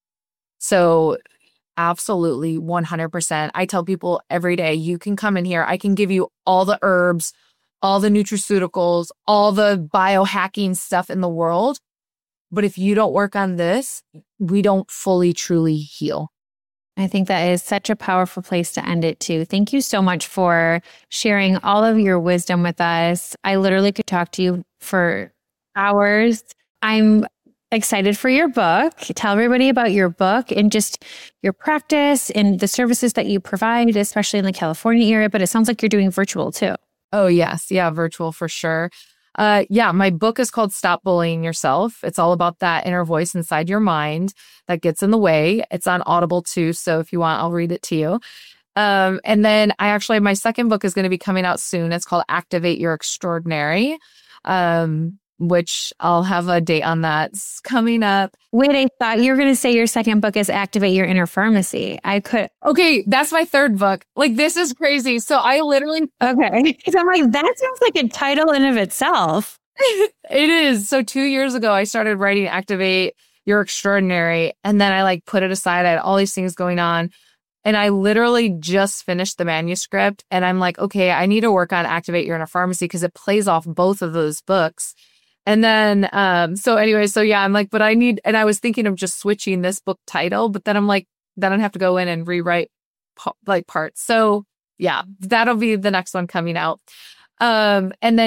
So absolutely 100%. I tell people every day, you can come in here. I can give you all the herbs, all the nutraceuticals, all the biohacking stuff in the world. But if you don't work on this, we don't fully, truly heal. I think that is such a powerful place to end it too. Thank you so much for sharing all of your wisdom with us. I literally could talk to you for hours. I'm excited for your book. Tell everybody about your book and just your practice and the services that you provide, especially in the California area. But it sounds like you're doing virtual too. Oh, yes. Yeah, virtual for sure. My book is called Stop Bullying Yourself. It's all about that inner voice inside your mind that gets in the way. It's on Audible too. So if you want, I'll read it to you. And then my second book is going to be coming out soon. It's called Activate Your Extraordinary, which I'll have a date on that. It's coming up. Wait, I thought you were going to say your second book is Activate Your Inner Pharmacy. Okay, that's my third book. Like, this is crazy. So I literally... Okay. So I'm like, that sounds like a title in of itself. It is. So 2 years ago, I started writing Activate Your Extraordinary. And then I put it aside. I had all these things going on. And I literally just finished the manuscript. And I'm like, okay, I need to work on Activate Your Inner Pharmacy because it plays off both of those books. And then, I'm like, but I need, and I was thinking of just switching this book title, but then I'm like, then I'd have to go in and rewrite parts. So yeah, that'll be the next one coming out. So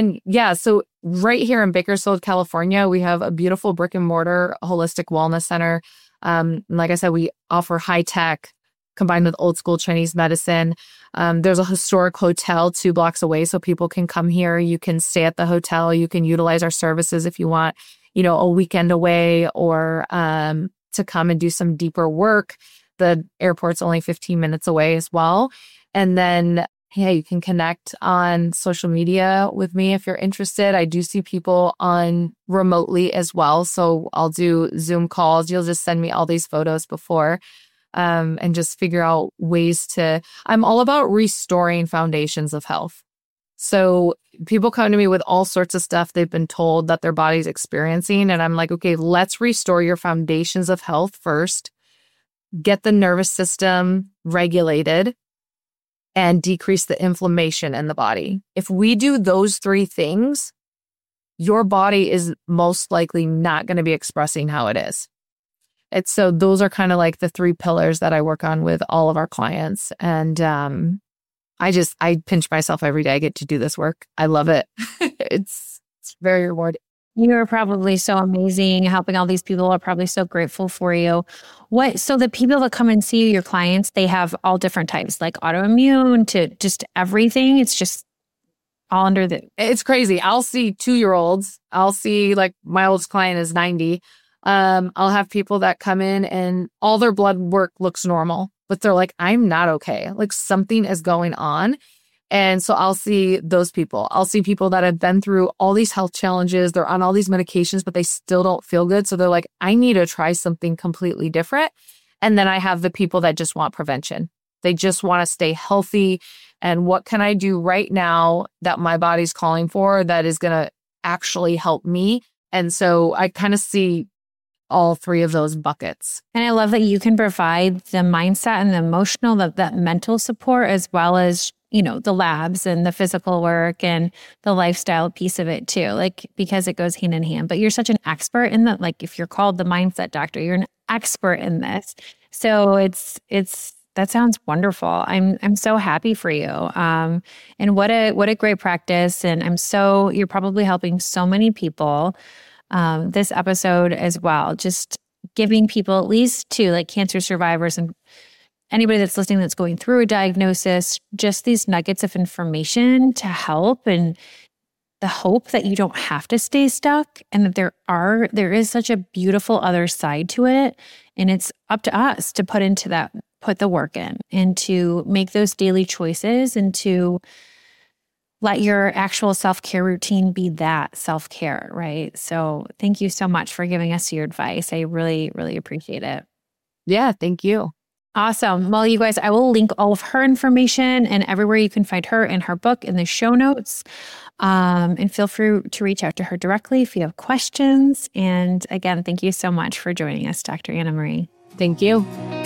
right here in Bakersfield, California, we have a beautiful brick and mortar holistic wellness center. Like I said, we offer high tech combined with old school Chinese medicine. There's a historic hotel 2 blocks away, so people can come here. You can stay at the hotel. You can utilize our services if you want, a weekend away or to come and do some deeper work. The airport's only 15 minutes away as well. And then, you can connect on social media with me if you're interested. I do see people on remotely as well. So I'll do Zoom calls. You'll just send me all these photos before. And just figure out ways I'm all about restoring foundations of health. So people come to me with all sorts of stuff they've been told that their body's experiencing. And I'm like, okay, let's restore your foundations of health first, get the nervous system regulated, and decrease the inflammation in the body. If we do those 3 things, your body is most likely not going to be expressing how it is. So those are kind of like the 3 pillars that I work on with all of our clients. And I pinch myself every day. I get to do this work. I love it. It's very rewarding. You are probably so amazing. Helping all these people are probably so grateful for you. So the people that come and see you, your clients, they have all different types, like autoimmune to just everything. It's just all under It's crazy. I'll see 2-year-olds. I'll see my oldest client is 90. I'll have people that come in and all their blood work looks normal, but they're like, I'm not okay. Something is going on. And so I'll see those people. I'll see people that have been through all these health challenges. They're on all these medications, but they still don't feel good. So they're like, I need to try something completely different. And then I have the people that just want prevention. They just want to stay healthy. And what can I do right now that my body's calling for that is going to actually help me? And so I kind of see all three of those buckets. And I love that you can provide the mindset and the emotional, that mental support, as well as, the labs and the physical work and the lifestyle piece of it too, because it goes hand in hand. But you're such an expert in that. If you're called the mindset doctor, you're an expert in this. So that sounds wonderful. I'm so happy for you. And what a great practice. And you're probably helping so many people this episode as well, just giving people, at least to cancer survivors and anybody that's listening that's going through a diagnosis, just these nuggets of information to help, and the hope that you don't have to stay stuck, and that there is such a beautiful other side to it. And it's up to us to put the work in, and to make those daily choices, and to let your actual self-care routine be that self-care, right? So thank you so much for giving us your advice. I really, really appreciate it. Yeah, thank you. Awesome. Well, you guys, I will link all of her information and everywhere you can find her and her book in the show notes. And feel free to reach out to her directly if you have questions. And again, thank you so much for joining us, Dr. Anna Marie. Thank you.